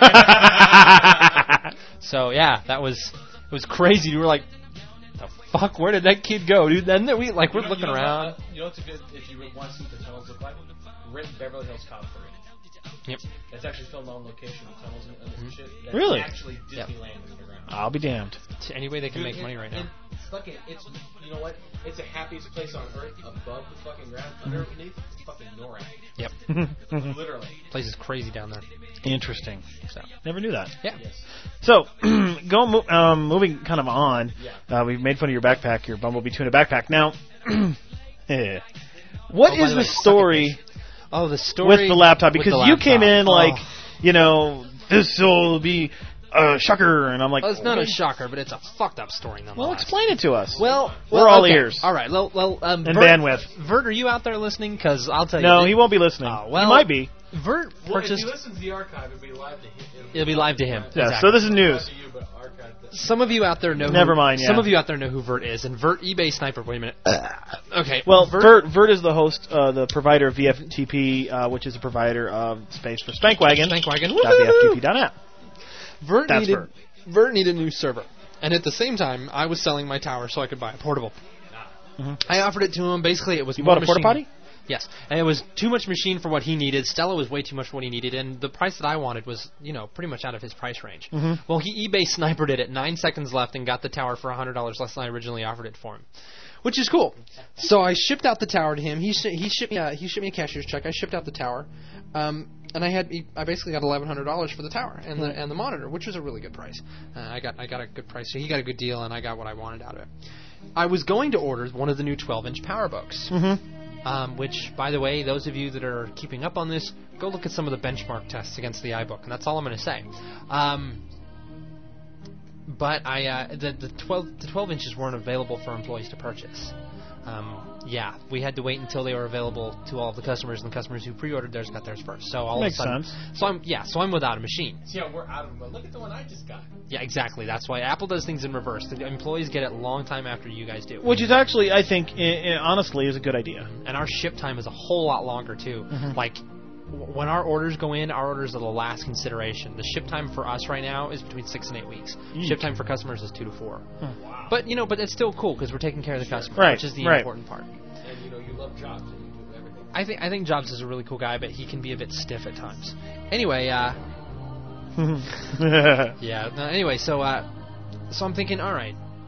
So yeah, that was it was crazy. We were like, the fuck, where did that kid go, dude? Then we like we're You know- looking you know around. What, uh, you know what's a good if you want to see what the tunnels look like? Rent Beverly Hills Cop three. Yep. That's actually filmed on location. The tunnels and, and this shit. That's Really? Actually, Yep. Disneyland underground. I'll be damned. To any way they can Dude, make it- money right it- now. Fucking, it's you know what? It's the happiest place on earth above the fucking ground. Underneath, it's fucking NORAD. Yep. Literally. Place is crazy down there. Interesting. So Never knew that. yeah. Yes. So, go mo- um, moving kind of on. Yeah. Uh, we've made fun of your backpack, your Bumblebee tuna backpack. Now, eh, what Oh, by is the the way, suck it, story Oh, the story with the laptop? with Because the you came laptop. in like, Oh. you know, this will be a shocker, and I'm like, Well, it's not a okay. shocker, but it's a fucked up story nonetheless. Well, explain it to us. Well, We're well, all okay. ears. All right. Well, well um, And Vert, bandwidth. Vert, are you out there listening? Because I'll tell you. No, that- he won't be listening. Oh, well, he might be. Vert Well, if purchased. you listen to the archive, it'll be live to him. It'll be live to him. Yeah. Exactly. So this is Live news. to you, but archived. Some of you out there know. Never who, mind, yeah. Some of you out there know who Vert is, and Vert eBay Sniper. Wait a minute. Okay. Well, Vert. Vert, Vert is the host, uh, the provider of V F T P, uh, which is a provider of space for Spankwagon. Spankwagon. V F T P dot net. Vert That's needed. Vert. Vert needed a new server, and at the same time, I was selling my tower so I could buy a portable. Mhm. I offered it to him. Basically, it was You more bought a porta machine- potty? Yes, and it was too much machine for what he needed. Stella was way too much for what he needed, and the price that I wanted was, you know, pretty much out of his price range. Mhm. Well, he eBay snipered it at nine seconds left and got the tower for one hundred dollars less than I originally offered it for him, which is cool. So I shipped out the tower to him. He sh- he shipped me a, he shipped me a cashier's check. I shipped out the tower, um, and I had I basically got eleven hundred dollars for the tower and the and the monitor, which was a really good price. Uh, I got I got a good price, so he got a good deal, and I got what I wanted out of it. I was going to order one of the new twelve inch PowerBooks. Mm-hmm. Um, which, by the way, those of you that are keeping up on this, go look at some of the benchmark tests against the iBook, and that's all I'm going to say. Um, but I, uh, the, the twelve the twelve inches weren't available for employees to purchase. Um, yeah, we had to wait until they were available to all of the customers, and the customers who pre-ordered theirs got theirs first. So all Makes of a sudden, sense. so I'm yeah, so I'm without a machine. See how we're out of them. Look at the one I just got. Yeah, exactly. That's why Apple does things in reverse. The employees get it a long time after you guys do. Which is actually, I think, I- I- honestly, is a good idea. And our ship time is a whole lot longer too. Mhm. Like w- when our orders go in, our orders are the last consideration. The ship time for us right now is between six and eight weeks. Eek. Ship time for customers is two to four. Wow. But you know, but it's still cool because we're taking care of the customer, Right, which is the right. important part. And you know you love Jobs and you do everything. I think I think Jobs is a really cool guy, but he can be a bit stiff at times. Anyway, uh, yeah. No, anyway, so uh, so I'm thinking, all right,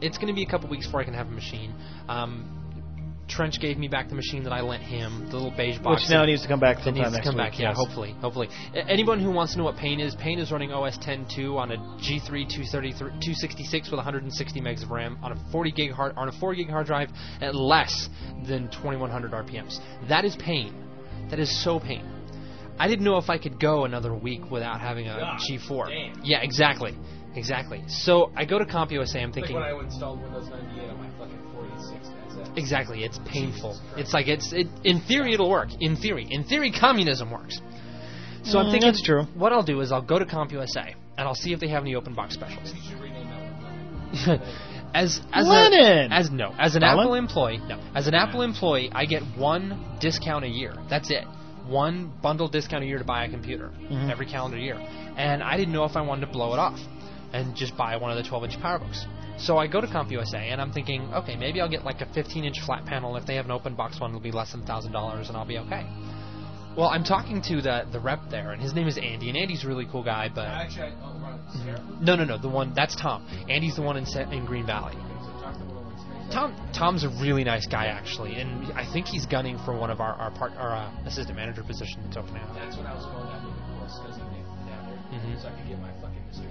it's going to be a couple weeks before I can have a machine. Um, Trench gave me back the machine that I lent him, the little beige box. Which now needs to come back It sometime needs to next come week. back, yeah, yes. hopefully, hopefully. A- Anyone who wants to know what Pain is, Pain is running O S ten point two on a G three two sixty-six with one hundred sixty megs of RAM on a forty gig hard on a four gig hard drive at less than twenty-one hundred R P Ms. That is Pain. That is so Pain. I didn't know if I could go another week without having a God G four. damn. Yeah, exactly, exactly. So I go to CompUSA. I'm Like thinking. when I installed Windows ninety-eight on my fucking forty-six S X. Exactly, it's painful. Jesus Christ. It's like it's it, in theory it'll work. In theory, in theory, communism works. So I'm Mm, thinking that's true. what I'll do is I'll go to CompUSA and I'll see if they have any open box specials. You should rename that one. as as Lenin! A, as no as an Stalin? Apple employee, no as an Apple employee, I get one discount a year. That's it. One bundle discount a year to buy a computer Mhm. every calendar year. And I didn't know if I wanted to blow it off and just buy one of the twelve inch PowerBooks. So I go to CompUSA and I'm thinking, okay, maybe I'll get like a fifteen inch flat panel. If they have an open box one, it'll be less than one thousand dollars and I'll be okay. Well, I'm talking to the the rep there, and his name is Andy, and Andy's a really cool guy, but Actually, I, oh, right, Sierra. no, no, no, the one that's Tom. Andy's the one in Sa- in Green Valley. So talk to one of those guys. Tom Tom's a really nice guy actually, and I think he's gunning for one of our our, part, our uh, assistant manager position that's open out. That's what I was going after the course because he made it down here, Mhm. so I could get my fucking Mister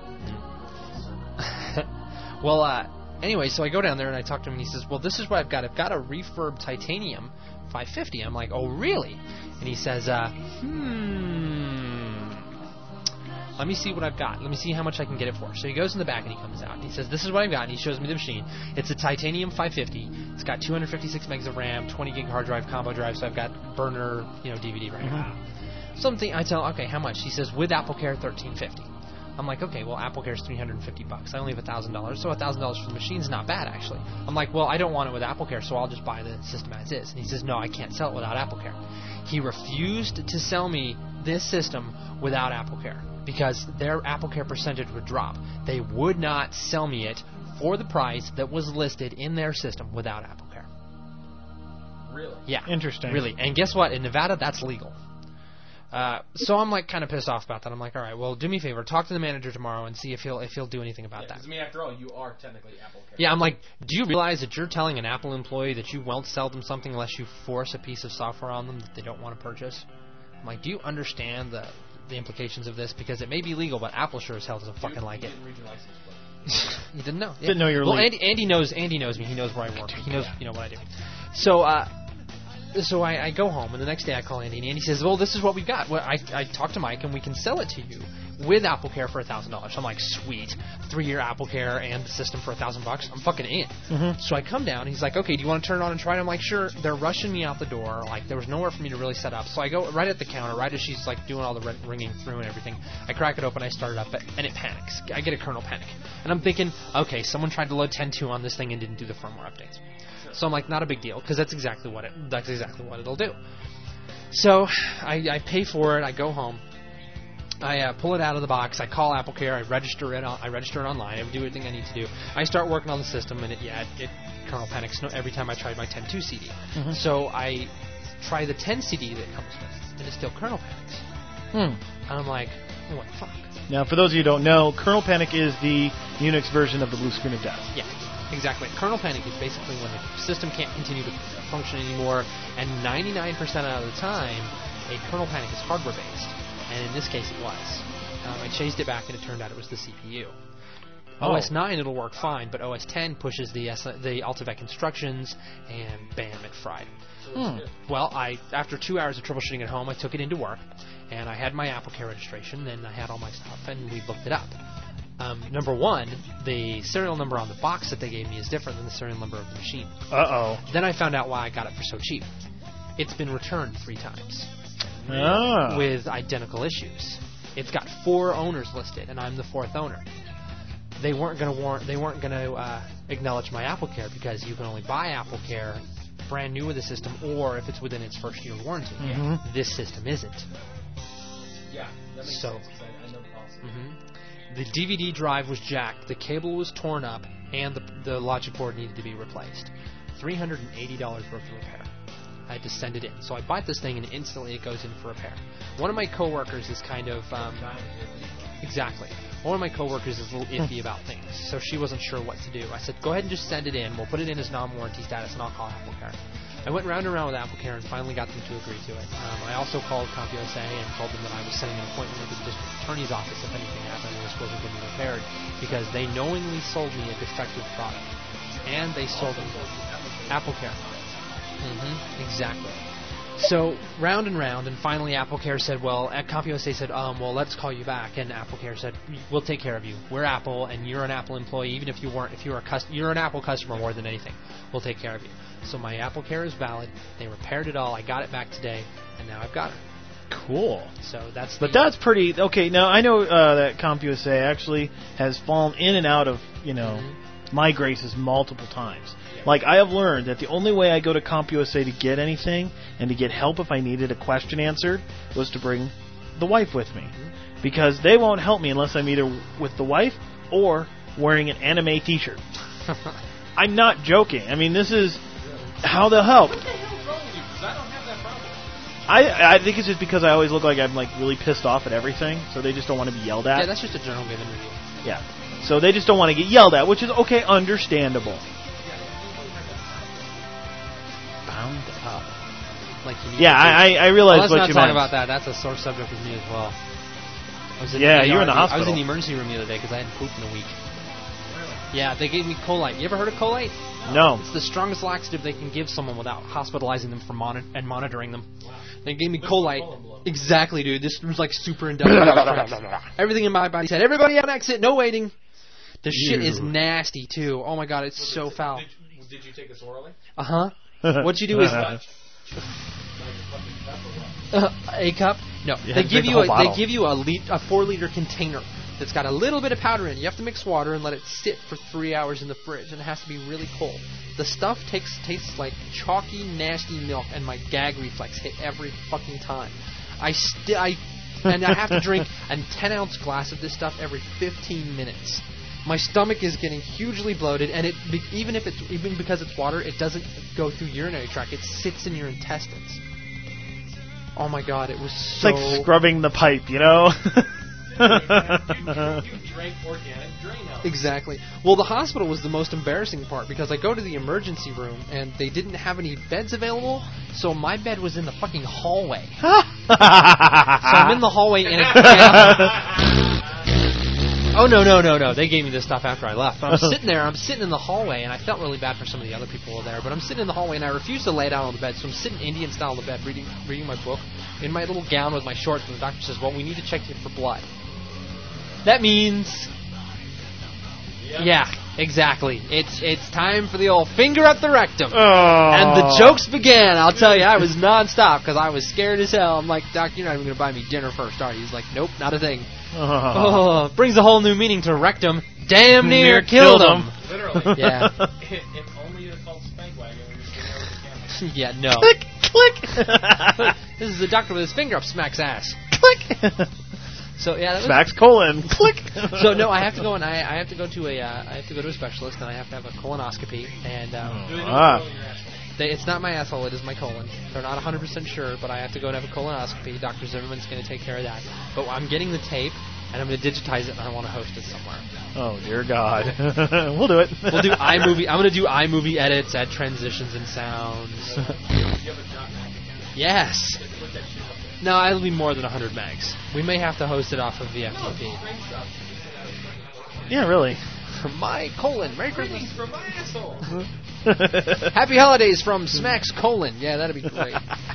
T on. Well, uh, anyway, so I go down there and I talk to him, and he says, "Well, this is what I've got. I've got a refurb titanium five fifty." I'm like, "Oh, really?" And he says, uh, "Hmm. Let me see what I've got. Let me see how much I can get it for." So he goes in the back and he comes out. And he says, "This is what I've got." And he shows me the machine. It's a titanium five fifty. It's got two hundred fifty-six megs of RAM, twenty gig hard drive, combo drive. So I've got burner, you know, D V D right now. Something I tell, okay, how much? He says, with AppleCare, thirteen fifty. I'm like, okay, well, AppleCare's three hundred fifty bucks. I only have one thousand dollars, so one thousand dollars for the machine's not bad, actually. I'm like, well, I don't want it with AppleCare, so I'll just buy the system as is. And he says, no, I can't sell it without AppleCare. He refused to sell me this system without AppleCare because their AppleCare percentage would drop. They would not sell me it for the price that was listed in their system without AppleCare. Really? Yeah. Interesting. Really. And guess what? In Nevada, that's legal. Uh, so I'm like kind of pissed off about that. I'm like, all right, well, do me a favor, talk to the manager tomorrow and see if he'll if he'll do anything about Yeah, that. 'cause, I mean, after all, you are technically Apple Care. Yeah, I'm like, do you realize that you're telling an Apple employee that you won't sell them something unless you force a piece of software on them that they don't want to purchase? I'm like, do you understand the the implications of this? Because it may be legal, but Apple sure as hell doesn't fucking like it. You didn't read your license plate. You didn't know. Yeah. Didn't know you were Well, late. Andy, Andy knows. Andy knows me. He knows where I work. He knows, you know, what I do. So, uh, so I, I go home, and the next day I call Andy, and Andy says, "Well, this is what we've got. Well, I I talked to Mike, and we can sell it to you with AppleCare for a thousand dollars." I'm like, "Sweet, three-year AppleCare and the system for a thousand bucks. I'm fucking in." Mhm. So I come down. He's like, "Okay, do you want to turn it on and try it?" I'm like, "Sure." They're rushing me out the door. Like there was nowhere for me to really set up. So I go right at the counter, right as she's like doing all the ring- ringing through and everything. I crack it open. I start it up, and it panics. I get a kernel panic, and I'm thinking, okay, someone tried to load ten point two on this thing and didn't do the firmware updates. So I'm like, not a big deal, because that's exactly what it that's exactly what it'll do. So I, I pay for it. I go home. I uh, pull it out of the box. I call AppleCare. I register it. On, I register it online. I do everything I need to do. I start working on the system, and it yeah, it, it kernel panics no, every time I try my ten point two C D. Mhm. So I try the ten C D that comes with it, and it still kernel panics. Hmm. And I'm like, oh, what the fuck? Now, for those of you who don't know, kernel panic is the Unix version of the blue screen of death. Yeah, exactly. Kernel panic is basically when the system can't continue to function anymore, and ninety-nine percent of the time, a kernel panic is hardware-based, and in this case it was. Um, I chased it back, and it turned out it was the C P U. Oh. O S nine, it'll work fine, but O S ten pushes the S- the Altavec instructions, and bam, it fried. Hmm. Well, I after two hours of troubleshooting at home, I took it into work, and I had my AppleCare registration, and I had all my stuff, and we looked it up. Um, number one, the serial number on the box that they gave me is different than the serial number of the machine. Uh-oh. Then I found out why I got it for so cheap. It's been returned three times Ah. with identical issues. It's got four owners listed, and I'm the fourth owner. They weren't going to warrant. They weren't going to uh, acknowledge my AppleCare because you can only buy AppleCare brand new with the system, or if it's within its first year warranty. Mhm. This system isn't. Yeah, that makes So- sense. 'Cause I, I know the policy. hmm The D V D drive was jacked, the cable was torn up, and the, the logic board needed to be replaced. three hundred eighty dollars worth of repair. I had to send it in. So I bought this thing, and instantly it goes in for repair. One of my coworkers is kind of... Um, exactly. one of my coworkers is a little iffy about things, so she wasn't sure what to do. I said, go ahead and just send it in. We'll put it in as non-warranty status, and I'll call AppleCare. I went round and round with AppleCare and finally got them to agree to it. Um, I also called CompUSA and told them that I was setting an appointment with the district attorney's office if anything happened and was supposed to get me repaired, because they knowingly sold me a defective product. And they sold them AppleCare. Mm-hmm, exactly. So, round and round, and finally AppleCare said, well, at CompUSA said, um, well, let's call you back, and AppleCare said, we'll take care of you. We're Apple, and you're an Apple employee, even if you weren't, if you were a cus- you're an Apple customer more than anything. We'll take care of you. So my AppleCare is valid. They repaired it all. I got it back today, and now I've got it. Cool. So that's. But that's pretty okay. Now I know uh, that CompUSA actually has fallen in and out of you know mm-hmm. my graces multiple times. Yeah. Like I have learned that the only way I go to CompUSA to get anything and to get help if I needed a question answered was to bring the wife with me, mm-hmm. because they won't help me unless I'm either with the wife or wearing an anime T-shirt. I'm not joking. I mean, this is. How the help? What the hell's wrong with you? Because I don't have that problem. I I think it's just because I always look like I'm like really pissed off at everything, so they just don't want to be yelled at. Yeah, that's just a general given review. Yeah, so they just don't want to get yelled at, which is okay, understandable. Bound up. Like you need yeah, to I I realize well, what let's you not talk meant. about that. That's a sore subject with me as well. I was in Yeah, the you were in the I was hospital. in the emergency room the other day because I hadn't pooped in a week. Yeah, they gave me Colite. You ever heard of Colite? No. It's the strongest laxative they can give someone without hospitalizing them for moni- and monitoring them. Wow. They gave me Colite. Exactly, dude. This was like super industrial. Everything in my body said, everybody on exit, no waiting. The shit is nasty, too. Oh, my God, it's so foul. Did, did you take this orally? Uh-huh. What you do is... Uh, a cup? No. You they had to give drink you the a whole they bottle. give you a, le- a four liter container that's got a little bit of powder in it. You have to mix water and let it sit for three hours in the fridge, and it has to be really cold. The stuff takes tastes like chalky, nasty milk, and my gag reflex hit every fucking time. I st- I and I have to drink a ten ounce glass of this stuff every fifteen minutes. My stomach is getting hugely bloated, and it be- even if it's even because it's water, it doesn't go through urinary tract. It sits in your intestines. Oh my God, it was It's so... like scrubbing the pipe, you know? you, you, you drank organic drain out. Exactly. Well, the hospital was the most embarrassing part because I go to the emergency room and they didn't have any beds available, so my bed was in the fucking hallway. So I'm in the hallway in a... Oh, no, no, no, no. They gave me this stuff after I left. But I'm sitting there, I'm sitting in the hallway, and I felt really bad for some of the other people who were there, but I'm sitting in the hallway, and I refuse to lay down on the bed, so I'm sitting Indian style on the bed reading reading my book in my little gown with my shorts, and the doctor says, well, we need to check you for blood. That means... Yep. Yeah, exactly. It's it's time for the old finger up the rectum. Oh. And the jokes began. I'll tell you, I was nonstop because I was scared as hell. I'm like, Doc, you're not even going to buy me dinner first, are you? He's like, nope, not a thing. Oh, brings a whole new meaning to rectum. Damn near, Near killed killed him. Literally. Yeah. if, if only you'd have called Spank Wagon when you came over the camera. Yeah, no. Click, click. This is the doctor with his finger up Smack's ass. Click. So yeah, that was, Smacks colon. Click. So no, I have to go and I, I have to go to a uh, I have to go to a specialist and I have to have a colonoscopy and um, Do they Ah. control your asshole? they, it's not my asshole, it is my colon. They're not one hundred percent sure, but I have to go and have a colonoscopy. Doctor Zimmerman's going to take care of that. But I'm getting the tape and I'm going to digitize it and I want to host it somewhere. Oh dear God. We'll do it. We'll do iMovie. I'm going to do iMovie edits, add transitions and sounds. You have a John Mac account. Yes. Put that shit up there. No, it'll be more than one hundred megs. We may have to host it off of the F T P. Yeah, really. From my colon. Merry Christmas. Greetings from my asshole. Happy holidays from Smack's colon. Yeah, that'd be great.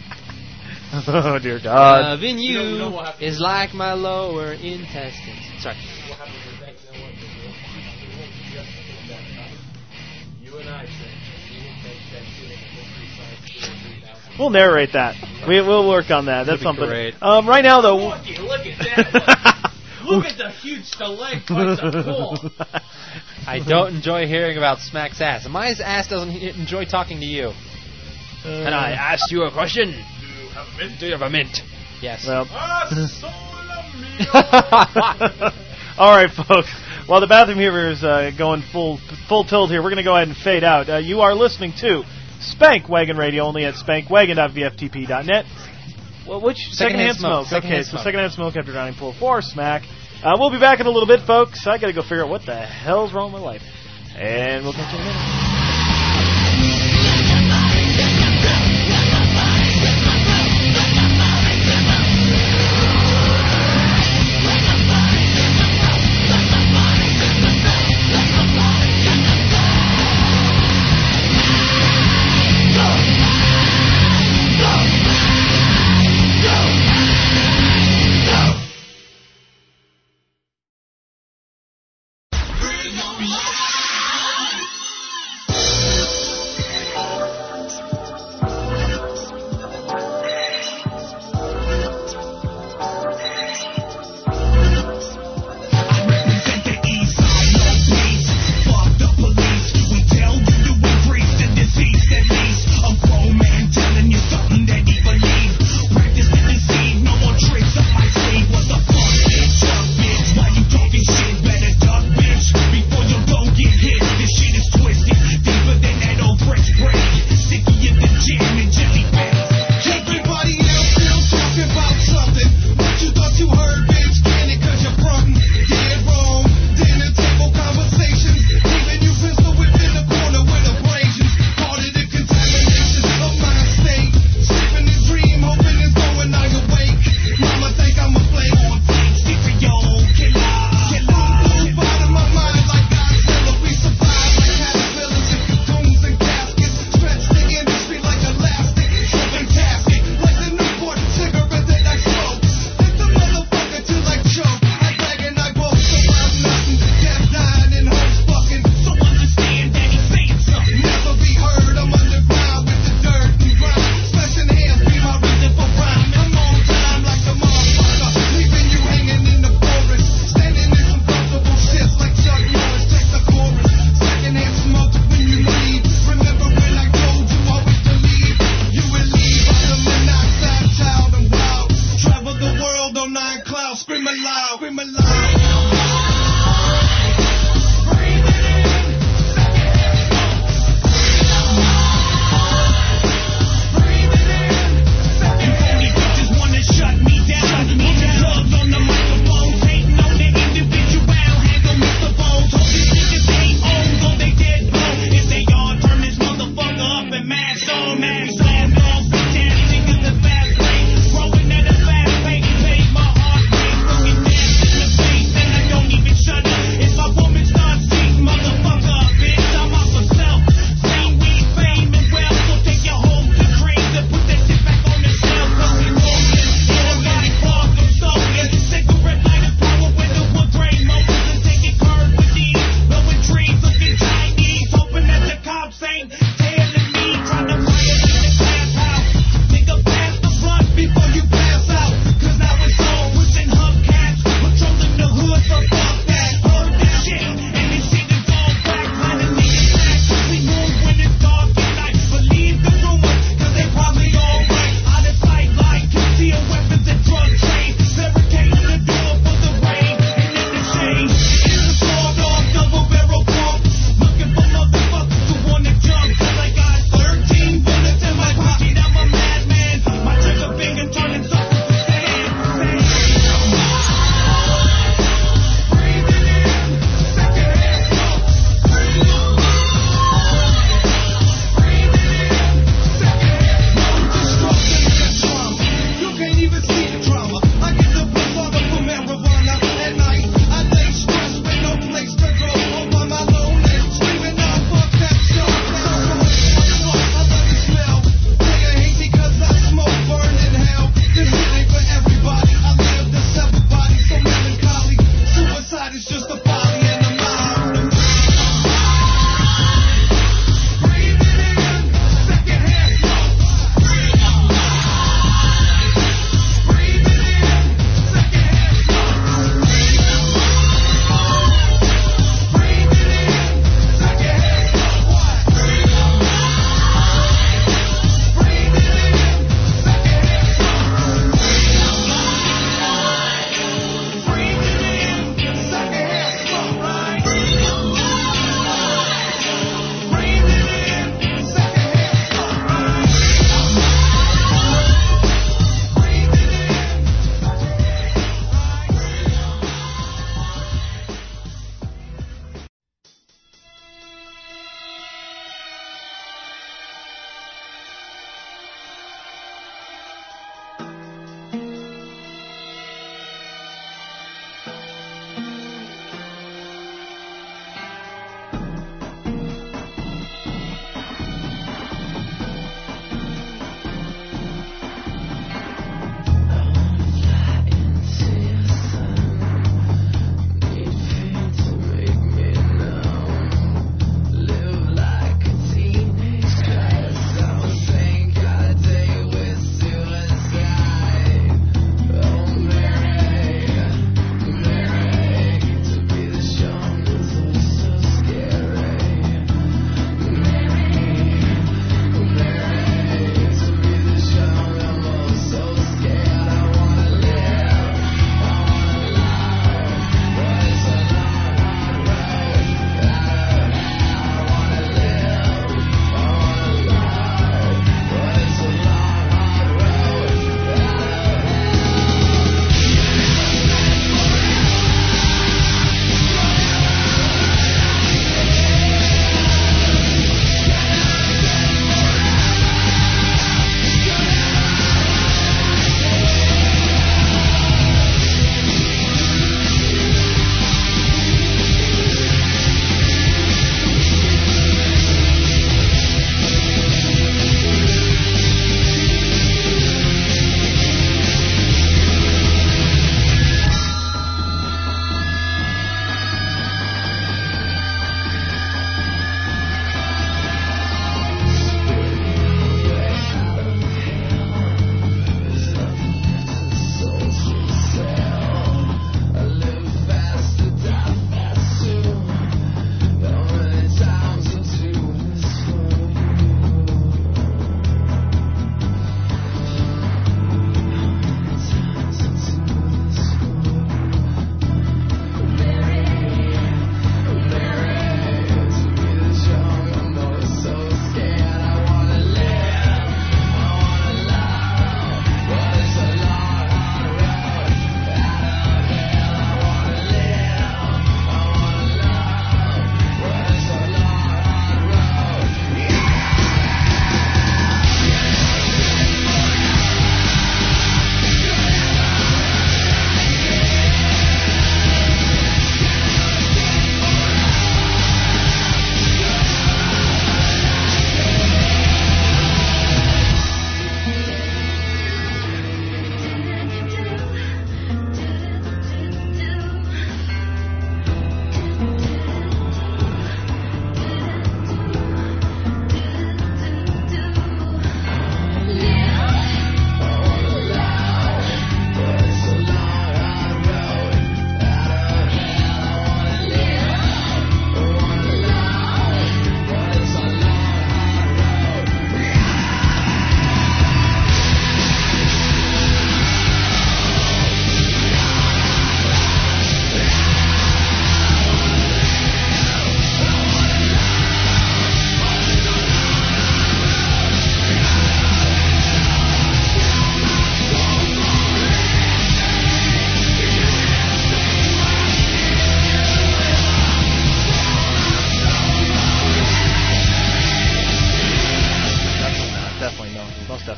Oh dear God. Loving you, You know- you know what happened? is like my lower intestines. Sorry. What happened with that? You know what? We won't just that time. You and I said we didn't take that shit in the history science three thousand. We'll narrate that. We, we'll work on that. That's That'd be something. great. Um, right now, though. Looky, look at that. Look at the huge stalactites of coal. I don't enjoy hearing about Smack's ass. And my ass doesn't he- enjoy talking to you. Uh, And I asked you a question. Do you have a mint? Do you have a mint? Yes. Well. Ah, sola mio. All right, folks. While the bathroom heater is uh, going full full tilt here, we're going to go ahead and fade out. Uh, you are listening to Spank Wagon Radio only at spankwagon dot v f t p dot net. Well, which Secondhand secondhand smoke. smoke? Secondhand okay, so smoke. secondhand smoke after Drowning Pool for Smack. Uh, we'll be back in a little bit, folks. I got to go figure out what the hell's wrong with my life. And we'll catch you in a minute.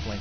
definitely.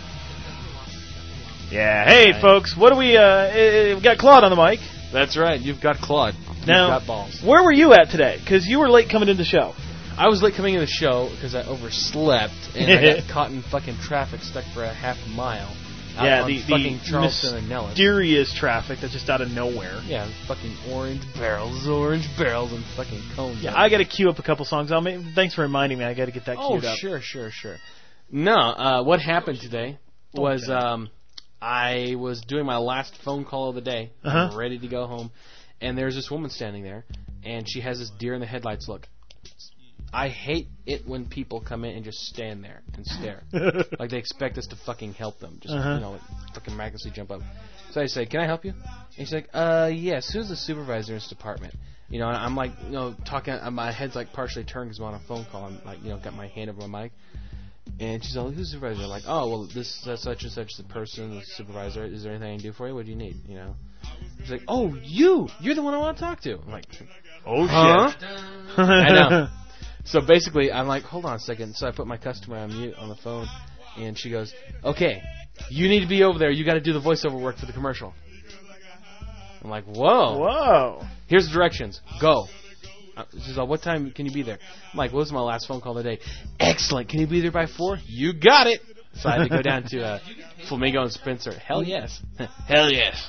Yeah. Hey, Nice. folks. What do we? Uh, uh, we got Claude on the mic. That's right. You've got Claude. You've Now, got balls. where were you at today? Because you were late coming into the show. I was late coming in the show because I overslept and I got caught in fucking traffic, stuck for a half mile. Out Yeah, on the, fucking the Charleston and Nellis. mysterious traffic that's just out of nowhere. Yeah, fucking orange barrels, orange barrels, and fucking cones. Yeah, I got to queue up a couple songs. I'll make, thanks for reminding me. I got to get that Oh, queued up. sure, sure, sure. No, uh, what happened today was Okay. um, I was doing my last phone call of the day. Uh-huh. I'm ready to go home, and there's this woman standing there, and she has this deer in the headlights look. I hate it when people come in and just stand there and stare. Like they expect us to fucking help them. Just, Uh-huh. you know, like fucking miraculously jump up. So I say, can I help you? And she's like, uh, yes, who's the supervisor in this department? You know, and I'm like, you know, talking, uh, my head's like partially turned because I'm on a phone call. I'm like, you know, got my hand over my mic. And she's like, who's the supervisor? I'm like, oh, well, this uh, such and such the person, the supervisor. Is there anything I can do for you? What do you need? You know? She's like, oh, you! You're the one I want to talk to. I'm like, Oh, huh? shit. I know. So basically, I'm like, hold on a second. So I put my customer on mute on the phone, and she goes, okay, you need to be over there. You got to do the voiceover work for the commercial. I'm like, whoa. Whoa. Here's the directions. Go. Uh, She's like, what time can you be there? I'm like, well, this is my last phone call of the day. Excellent. Can you be there by four? You got it. So I had to go down to uh, Flamingo and Spencer. Hell yes. Hell yes.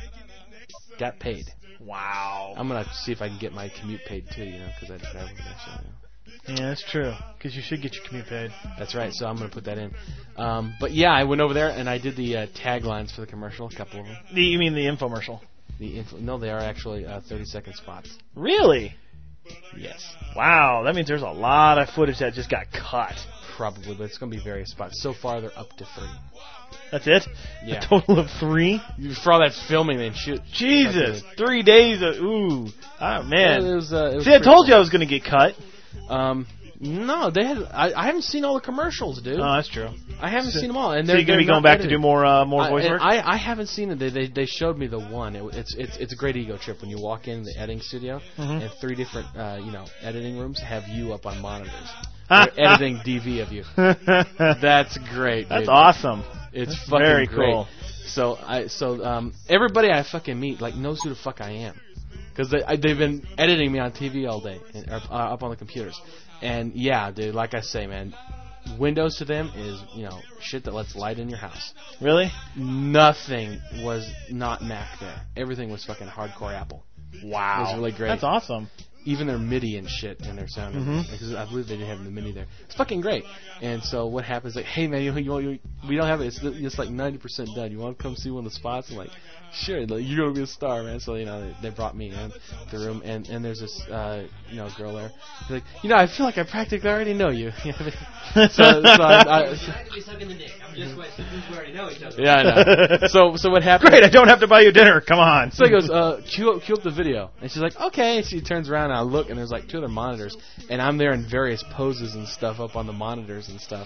Got paid. Wow. I'm going to see if I can get my commute paid too, you know, because I travel there. So, you know. Yeah, that's true. Because you should get your commute paid. That's right, so I'm going to put that in. Um, but yeah, I went over there and I did the uh, taglines for the commercial, a couple of them. The, you mean the infomercial? The info- no, they are actually uh, thirty second spots. Really? Yes. Wow, that means there's a lot of footage that just got cut. Probably, but it's going to be various spots. So far, they're up to three. That's it? Yeah. A total of three? For all that filming, they shoot. Jesus. Three days of, ooh. Oh, It man. was, uh, it was See, I pretty told you cool. I was going to get cut. Um, no, they had. I, I haven't seen all the commercials, dude. Oh, that's true. I haven't so- seen them all. And So they're, you're going to be they're going not back to edited. do more uh, more I, voice and work? I, I haven't seen it. They, they they showed me the one. It, it's it's it's a great ego trip when you walk in the editing studio Mhm. and three different uh, you know editing rooms have you up on monitors. They're editing D V of you. That's great. That's dude. awesome. It's That's fucking very great. cool. So I so um everybody I fucking meet like knows who the fuck I am because they I, they've been editing me on T V all day and, or, uh, up on the computers. And yeah, dude, like I say, man, Windows to them is you know shit that lets light in your house. Really? Nothing was not Mac there. Everything was fucking hardcore Apple. Wow. It was really great. That's awesome. Even their MIDI and shit and their sound, Mhm. because I believe they did have the MIDI there. It's fucking great. And so what happens? Like, hey man, you, you, you we don't have it. It's, it's like ninety percent done. You want to come see one of the spots? I'm like, sure. Like, you're gonna be a star, man. So you know they, they brought me in the room, and and there's this uh, you know girl there. She's like, you know, I feel like I practically already know you. You know what I mean? so so I, I, I had to be sucking the dick. I'm just waiting since we already know each other. yeah, I know. So so what happened? Great, I don't have to buy you dinner. Come on. So he goes, uh, cue up, cue up the video. And she's like, okay. And she turns around and I look and there's like two other monitors. And I'm there in various poses and stuff up on the monitors and stuff.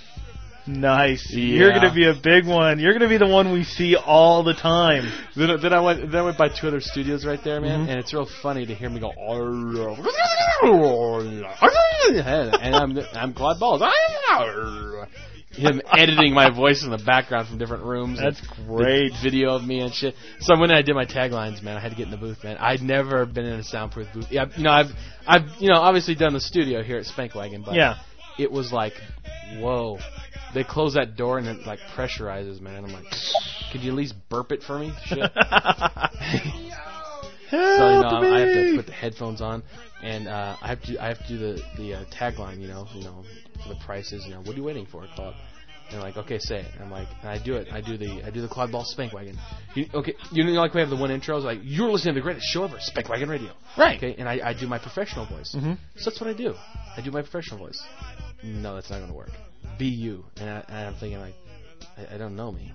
Nice. Yeah. You're going to be a big one. You're going to be the one we see all the time. Then, then I went then I went by two other studios right there, man. Mhm. And it's real funny to hear me go, and I'm, I'm Claude Balls. Him editing my voice in the background from different rooms. That's and great. the video of me and shit. So when I did my taglines, man, I had to get in the booth, man. I'd never been in a soundproof booth. Yeah, you know, I've, I've, you know, obviously done the studio here at Spankwagon, but Yeah. it was like, whoa. They close that door and it like pressurizes, man. I'm like, could you at least burp it for me? Shit. So you know, Help I have to me. put the headphones on, and uh, I have to I have to do the the uh, tagline, you know, you know, for the prices. You know, what are you waiting for, Claude? And they're like, okay, say it. And I'm like, and I do it. I do the I do the Claude Ball Spankwagon. You, okay, you know, like we have the one intro. It's like you're listening to the greatest show ever, Spankwagon Radio. Right. Okay, and I, I do my professional voice. Mhm. So that's what I do. I do my professional voice. No, that's not going to work. Be you. And, I, and I'm thinking like, I, I don't know me.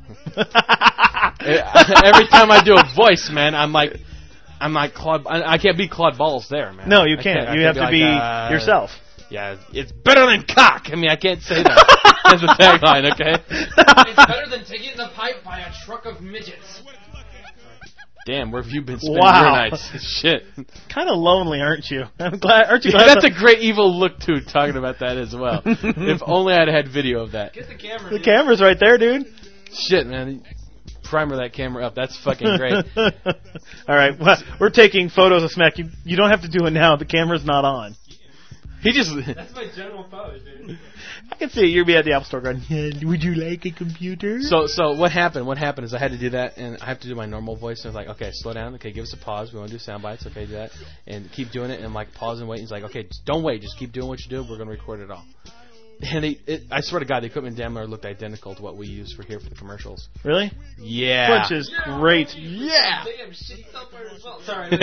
Every time I do a voice, man, I'm like. I'm like Claude. I, I can't be Claude Balls there, man. No, you I can't. I You have to like, be uh, yourself. Yeah, it's better than cock. I mean, I can't say that as a tagline, okay? It's better than taking the pipe by a truck of midgets. Damn, where have you been spending Wow. your nights? Shit. Kind of lonely, aren't you? I'm glad. Aren't you Yeah, glad? that's a great evil look, too, talking about that as well. If only I'd had video of that. Get the camera. the dude. camera's right there, dude. Shit, man. Primer that camera up. That's fucking great. All right, well, we're taking photos of Smack. You, you don't have to do it now. The camera's not on. He just... That's my general pose, dude. I can see you be at the Apple Store going, yeah, would you like a computer? So, so what happened? What happened is I had to do that, and I have to do my normal voice. And I was like, okay, slow down. Okay, give us a pause. We want to do sound bites. Okay, do that, and keep doing it. And I'm like, pause and wait. He's like, okay, just don't wait. Just keep doing what you do. We're gonna record it all. And they, it, I swear to God, the equipment in Daimler looked identical to what we use for here for the commercials. Really? Yeah. Which is great. Yeah. They have shitty software as well. Sorry.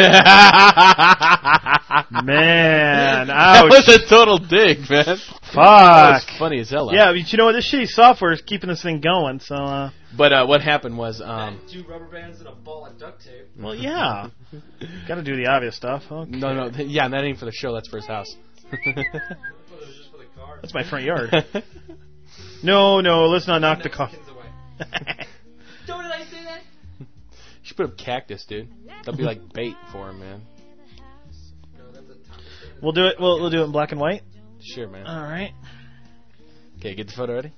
Man, That ouch. was a total dig, man. That was Fuck. funny as hell. Yeah, but you know what? This shitty software is keeping this thing going, so, uh, But uh, what happened was, um, Two rubber bands and a ball of duct tape. well, yeah. Gotta do the obvious stuff. Okay. no, no, th- yeah, that ain't for the show. That's for his house. Well, it was just for the car. That's my front yard. No, no, let's not knock the car. Kids away. Don't did I say that? You should put up cactus, dude. That'll be like bait for him, man. No, that's a top. We'll do it. We'll, we'll do it in black and white. Sure, man. All right. Okay, get the photo ready.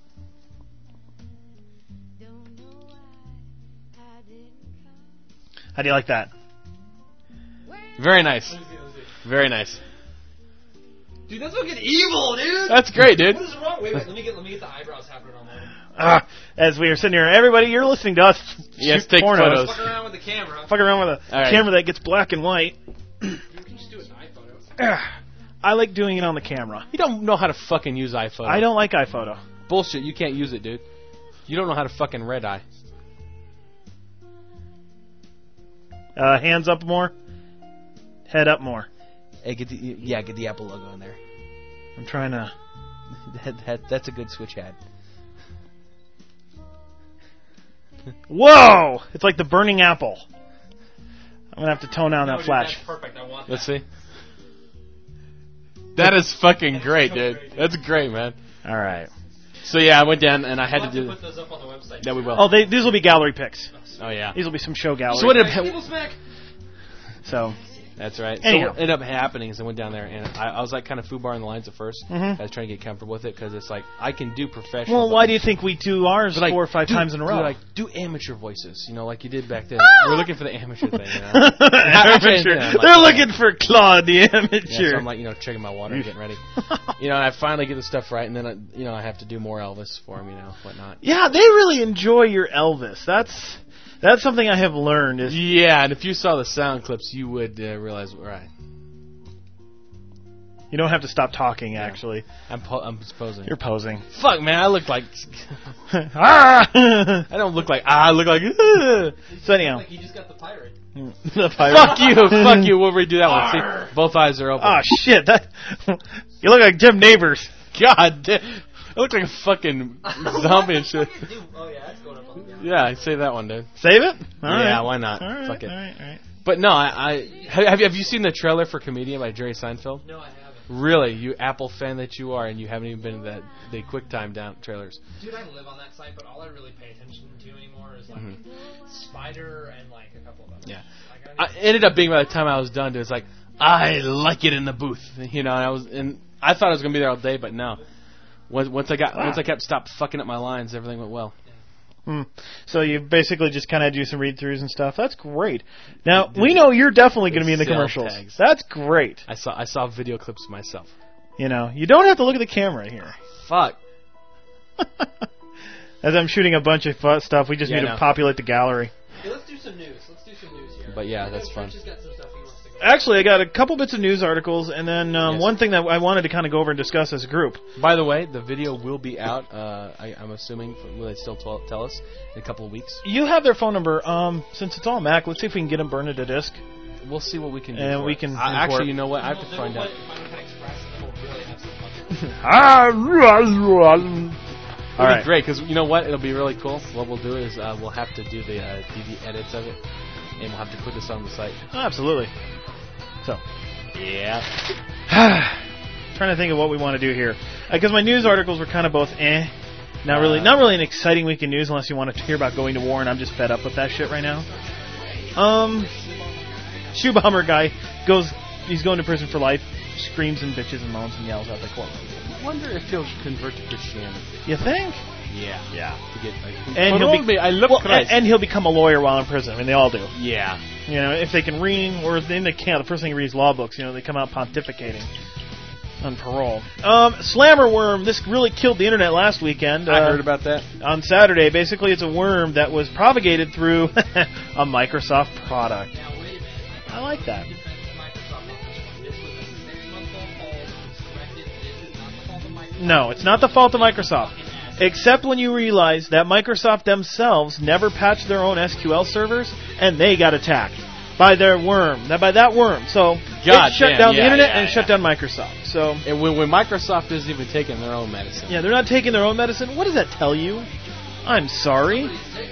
How do you like that? Very nice. Very nice. Dude, that's fucking evil, dude. That's great, dude. What is wrong? Wait, wait. Let me get let me get the eyebrows happening on there. Ah, as we are sitting here, everybody, you're listening to us. Yes, shoot take pornos. photos. Fuck around with the camera. Fuck around with a All right. camera that gets black and white. You can just do an iPhoto. Ah, I like doing it on the camera. You don't know how to fucking use iPhoto. I don't like iPhoto. Bullshit, you can't use it, dude. You don't know how to fucking red eye. Uh, hands up more. Head up more. Hey, get the, yeah, get the Apple logo in there. I'm trying to. that, that, that's a good switch ad. Whoa! It's like the burning apple. I'm gonna have to tone down No, that dude, flash. That's perfect. I want Let's that. see. That is fucking great, dude. That's great, man. All right. So yeah, I went down and I had We'll to have do. to put those up on the website. Yeah, we will. Oh, they, these will be gallery pics. Oh yeah. These will be some show gallery. So what pics. did Evil smack. So That's right. Anyhow. So what ended up happening is I went down there and I, I was like kind of foobar in the lines at 1st Mhm. I was trying to get comfortable with it because it's like I can do professional. well, but why do you think we do ours but, like, four or five do- times in a do, row? like do amateur voices, you know, like you did back then. We're looking for the amateur thing. You know? Actually, Amateur. yeah, I'm like, They're yeah. looking for Claude the Yeah, amateur. so I'm like, you know, checking my water, getting ready. You know, and I finally get the stuff right, and then I, you know I have to do more Elvis for him, you know, whatnot. Yeah, they really enjoy your Elvis. That's that's something I have learned. Is Yeah, and if you saw the sound clips, you would uh, realize, right? you don't have to stop talking. Actually, I'm po- I'm posing. you're posing. Fuck, man, I look like Ah! I don't look like I look like. Uh. So anyhow, Like he just got the pirate. the pirate. Fuck you, fuck you. We'll redo that one. See, both eyes are open. Oh shit! That you look like Jim Neighbors. God, damn. I look like a fucking zombie and shit. Dude, oh yeah, that's going up on the gallery. Yeah, I say that one, dude. Save it. All Yeah, right. why not? All right, Fuck it. All right, all right. But no, I, I have you have you seen the trailer for Comedian by Jerry Seinfeld? No, I haven't. Really, you Apple fan that you are, and you haven't even been to that the QuickTime down trailers. Dude, I live on that site, but all I really pay attention to anymore is like Mhm. Spider and like a couple of others. Yeah. Like, I ended up being by the time I was done, dude, it's like I like it in the booth, you know. And I was, and I thought I was gonna be there all day, but no. Once, once I got, once I kept stopped fucking up my lines, everything went well. Hmm. So you basically just kind of do some read-throughs and stuff. That's great. Now we know you're definitely going to be in the Sales commercials. tags. That's great. I saw, I saw video clips of myself. You know, you don't have to look at the camera here. Fuck. As I'm shooting a bunch of fu- stuff, we just Yeah, need I to know. populate the gallery. Hey, let's do some news. Let's do some news here. But yeah, I know that's fun. Trish has got some stuff he wants to go Actually, I got a couple bits of news articles, and then um, Yes. one thing that I wanted to kind of go over and discuss as a group. By the way, the video will be out. Uh, I, I'm assuming will they still tell, tell us in a couple of weeks. You have their phone number. Um, since it's all Mac, let's see if we can get them burned to disk. We'll see what we can do. And for we it. can I, import. actually, you know what? I have to Then find we'll out. put Final Cut Express, and then we'll really have some fun. All It'll right. be great because you know what? It'll be really cool. What we'll do is uh, we'll have to do the uh, D V edits of it, and we'll have to put this on the site. Oh, absolutely. So, Yeah. trying to think of what we want to do here, because my news articles were kind of both eh, not really, not really an exciting week in news unless you want to hear about going to war, and I'm just fed up with that shit right now. Um, Shoe Bomber guy goes. He's going to prison for life. Screams and bitches and moans and yells out the courtroom. I wonder if he'll convert to Christianity. You think? Yeah. Yeah. To get like, and he'll be, me, I love well, Christ. And, and he'll become a lawyer while in prison. I mean, they all do. Yeah. You know, if they can read, or if they can't, the first thing he reads law books. You know, they come out pontificating on parole. Um, Slammer worm. This really killed the internet last weekend. I uh, heard about that. On Saturday. Basically, it's a worm that was propagated through a Microsoft product. I like that. No, it's not the fault of Microsoft. Except when you realize that Microsoft themselves never patched their own S Q L servers, and they got attacked by their worm, by that worm. So God it shut damn, down yeah, the internet yeah, and yeah. shut down Microsoft. So and when, when Microsoft isn't even taking their own medicine. Yeah, they're not taking their own medicine. What does that tell you? I'm sorry.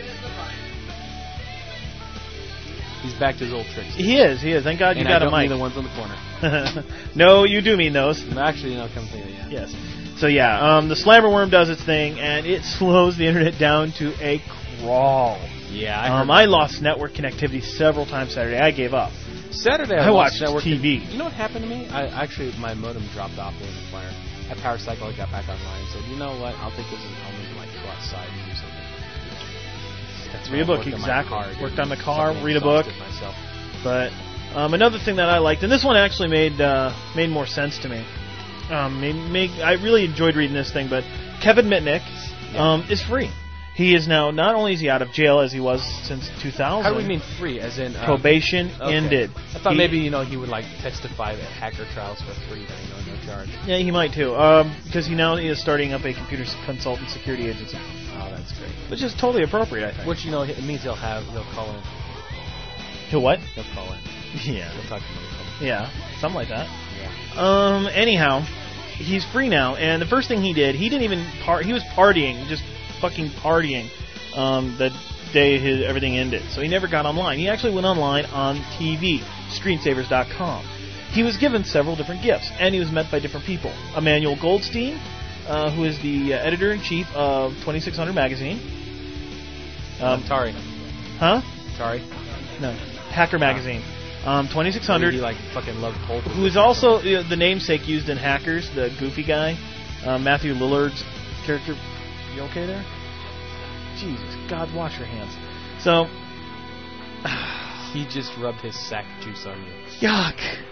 He's back to his old tricks. He is, he is. Thank God you and got I don't a mic. mean the ones on the corner. No, you do mean those. Actually, no, come think of it, yeah. Yes. So yeah, um, the Slammer worm does its thing, and it slows the internet down to a crawl. Yeah, I um, heard I that. lost network connectivity several times Saturday. I gave up. Saturday, I, I watched network T V. You know what happened to me? I actually my modem dropped off during the fire. I power cycled, got back online, and said, you know what? I'll take this as home and like go outside and do something. That's Read a when I book, worked on my exactly. car, dude. Worked on the car, Fucking read a book. exhausted myself. But um, another thing that I liked, and this one actually made uh, made more sense to me. Um, made, made, I really enjoyed reading this thing, but Kevin Mitnick um, is free. He is now, not only is he out of jail as he was since two thousand. How do we mean free? As in um, probation okay. ended. I thought he, maybe you know he would like testify at hacker trials for free, but you know, no charge. Yeah, he might too, um, because he now is starting up a computer consultant security agency. Oh, that's great. Which is totally appropriate, I think. Which you know it means he'll have he'll call in. He'll what? He'll call in. Yeah. He'll talk to me. Yeah, something like that. Yeah. Um. Anyhow, he's free now, and the first thing he did, he didn't even part. He was partying, just fucking partying, um, the day his everything ended. So he never got online. He actually went online on T V, screensavers dot com. He was given several different gifts, and he was met by different people. Emmanuel Goldstein, uh, who is the uh, editor-in-chief of twenty-six hundred magazine. Um, Tari. Huh? Tari. No. Hacker magazine. Um, twenty-six hundred. He like fucking loved Hulk. Who is also uh, the namesake used in Hackers, the goofy guy, uh, Matthew Lillard's character. You okay there? Jesus, God, wash your hands. So, he just rubbed his sack juice on you. Yuck.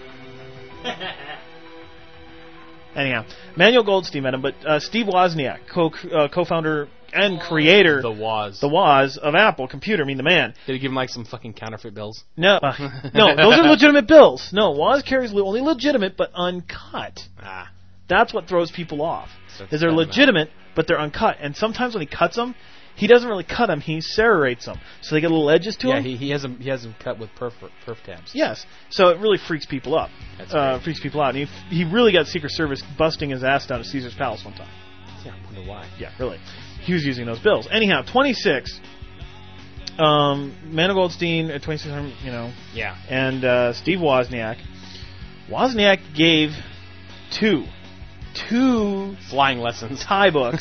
Anyhow, Manuel Goldstein met him, but uh, Steve Wozniak, co uh, co-founder and creator, the Woz, the Woz of Apple Computer. I mean, the man. Did he give him like some fucking counterfeit bills? No, uh, no, those are legitimate bills. No, Woz carries only legitimate but uncut. Ah, that's what throws people off. So is they're legitimate but they're uncut, and sometimes when he cuts them, he doesn't really cut them. He serrates them, so they get little edges to yeah, them. Yeah, he, he has them. He has them cut with perf perf tabs. Yes, so it really freaks people up. That's uh, freaks people out. And he he really got Secret Service busting his ass down at Caesar's Palace one time. Yeah, I wonder why. Yeah, really. He was using those bills. Anyhow, twenty-six. Um, Manuel Goldstein at twenty-six hundred, you know. Yeah. And uh, Steve Wozniak. Wozniak gave two, two flying lessons, Thai books,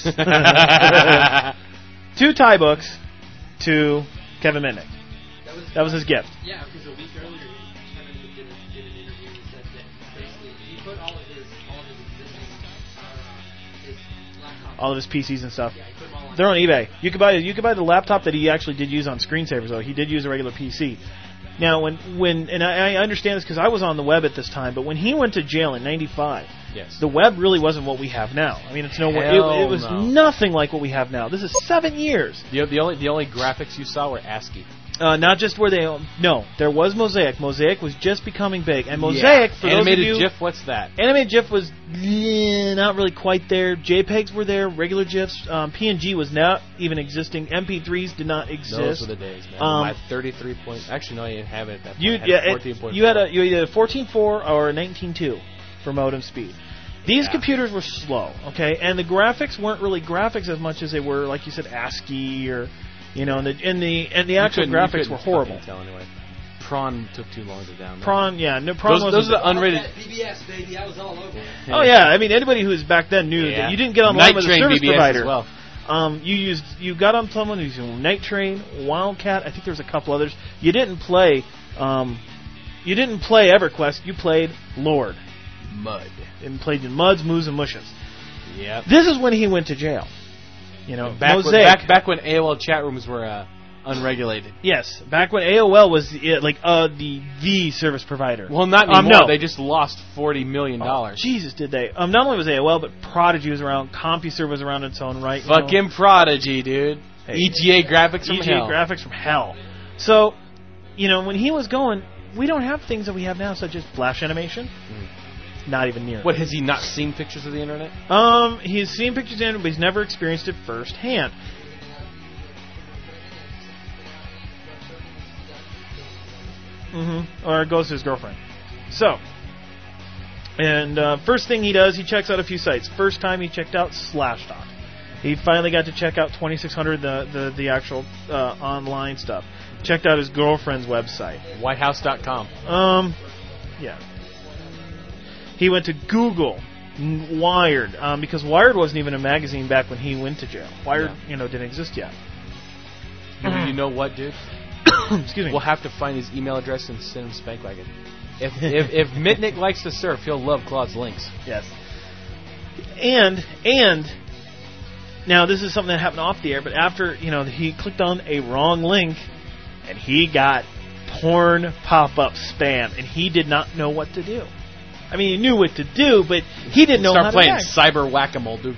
two Thai books to Kevin Mitnick. That was, that was his gift. Yeah, because a week earlier, Kevin did, a, did an interview and said that basically he put all of his all of his existing uh, his laptop. All of his P Cs and stuff. Yeah, he put them all on They're on eBay. You could buy you could buy the laptop that he actually did use on Screensavers, though. He did use a regular P C. Now, when when and I, I understand this because I was on the web at this time, but when he went to jail in ninety-five, yes, the web really wasn't what we have now. I mean, it's no way. It, it was no. nothing like what we have now. This is seven years. The, the only the only graphics you saw were ASCII. Uh, not just where they no, there was Mosaic. Mosaic was just becoming big, and Mosaic yeah. for animated those of you, GIF. What's that? Animated GIF was eh, not really quite there. JPEGs were there, regular GIFs. Um, P N G was not even existing. M P threes did not exist. Those were the days, man. Um, My thirty-three point. Actually, no, you didn't have it at that point. You, had yeah, a fourteen point four. you had a you had a fourteen point four or a nineteen point two for modem speed. These yeah. computers were slow, okay, and the graphics weren't really graphics as much as they were, like you said, ASCII or. You know, and the and the and the actual graphics were horrible. Tell anyway. Prawn took too long to download. Prawn, yeah, no Prawn. Those, those are the unrated. B B S, baby, I was all over. Oh yeah, I mean anybody who was back then knew yeah. that you didn't get online Night with a Train service B B S provider. As well. Um, you used you got on someone who's using Night Train, Wildcat. I think there's a couple others. You didn't play. Um, you didn't play EverQuest. You played Lord. Mud. And played in Muds, Moos, and Mushes. Yep. This is when he went to jail. You know, Back when, Mosaic. back, back when A O L chat rooms were uh, unregulated. Yes, back when A O L was uh, like uh, the the service provider. Well, not Um, anymore. no. They just lost forty million dollars. Oh, Jesus, did they? Um, not only was A O L, but Prodigy was around. CompuServe was around in its own right. you know. Fucking Prodigy, dude. Hey. E G A graphics from E G A hell. graphics from hell. So, you know, when he was going, we don't have things that we have now, such as flash animation. Not even near. What, has he not seen pictures of the internet? Um, he's seen pictures in it, but he's never experienced it firsthand. Mm-hmm. Or it goes to his girlfriend. So, and uh, first thing he does, he checks out a few sites. First time he checked out Slashdot. He finally got to check out twenty-six hundred, the the, the actual uh, online stuff. Checked out his girlfriend's website. White House dot com. Um, yeah. He went to Google, n- Wired, um, because Wired wasn't even a magazine back when he went to jail. Wired, Yeah. you know, didn't exist yet. You, you know what, dude? Excuse me. We'll have to find his email address and send him Spankwagon. If if if Mitnick likes to surf, he'll love Claude's links. Yes. And and now this is something that happened off the air, but after, you know, he clicked on a wrong link and he got porn pop-up spam, and he did not know what to do. I mean, he knew what to do, but he didn't know Start how playing to act. cyber whack-a-mole, dude.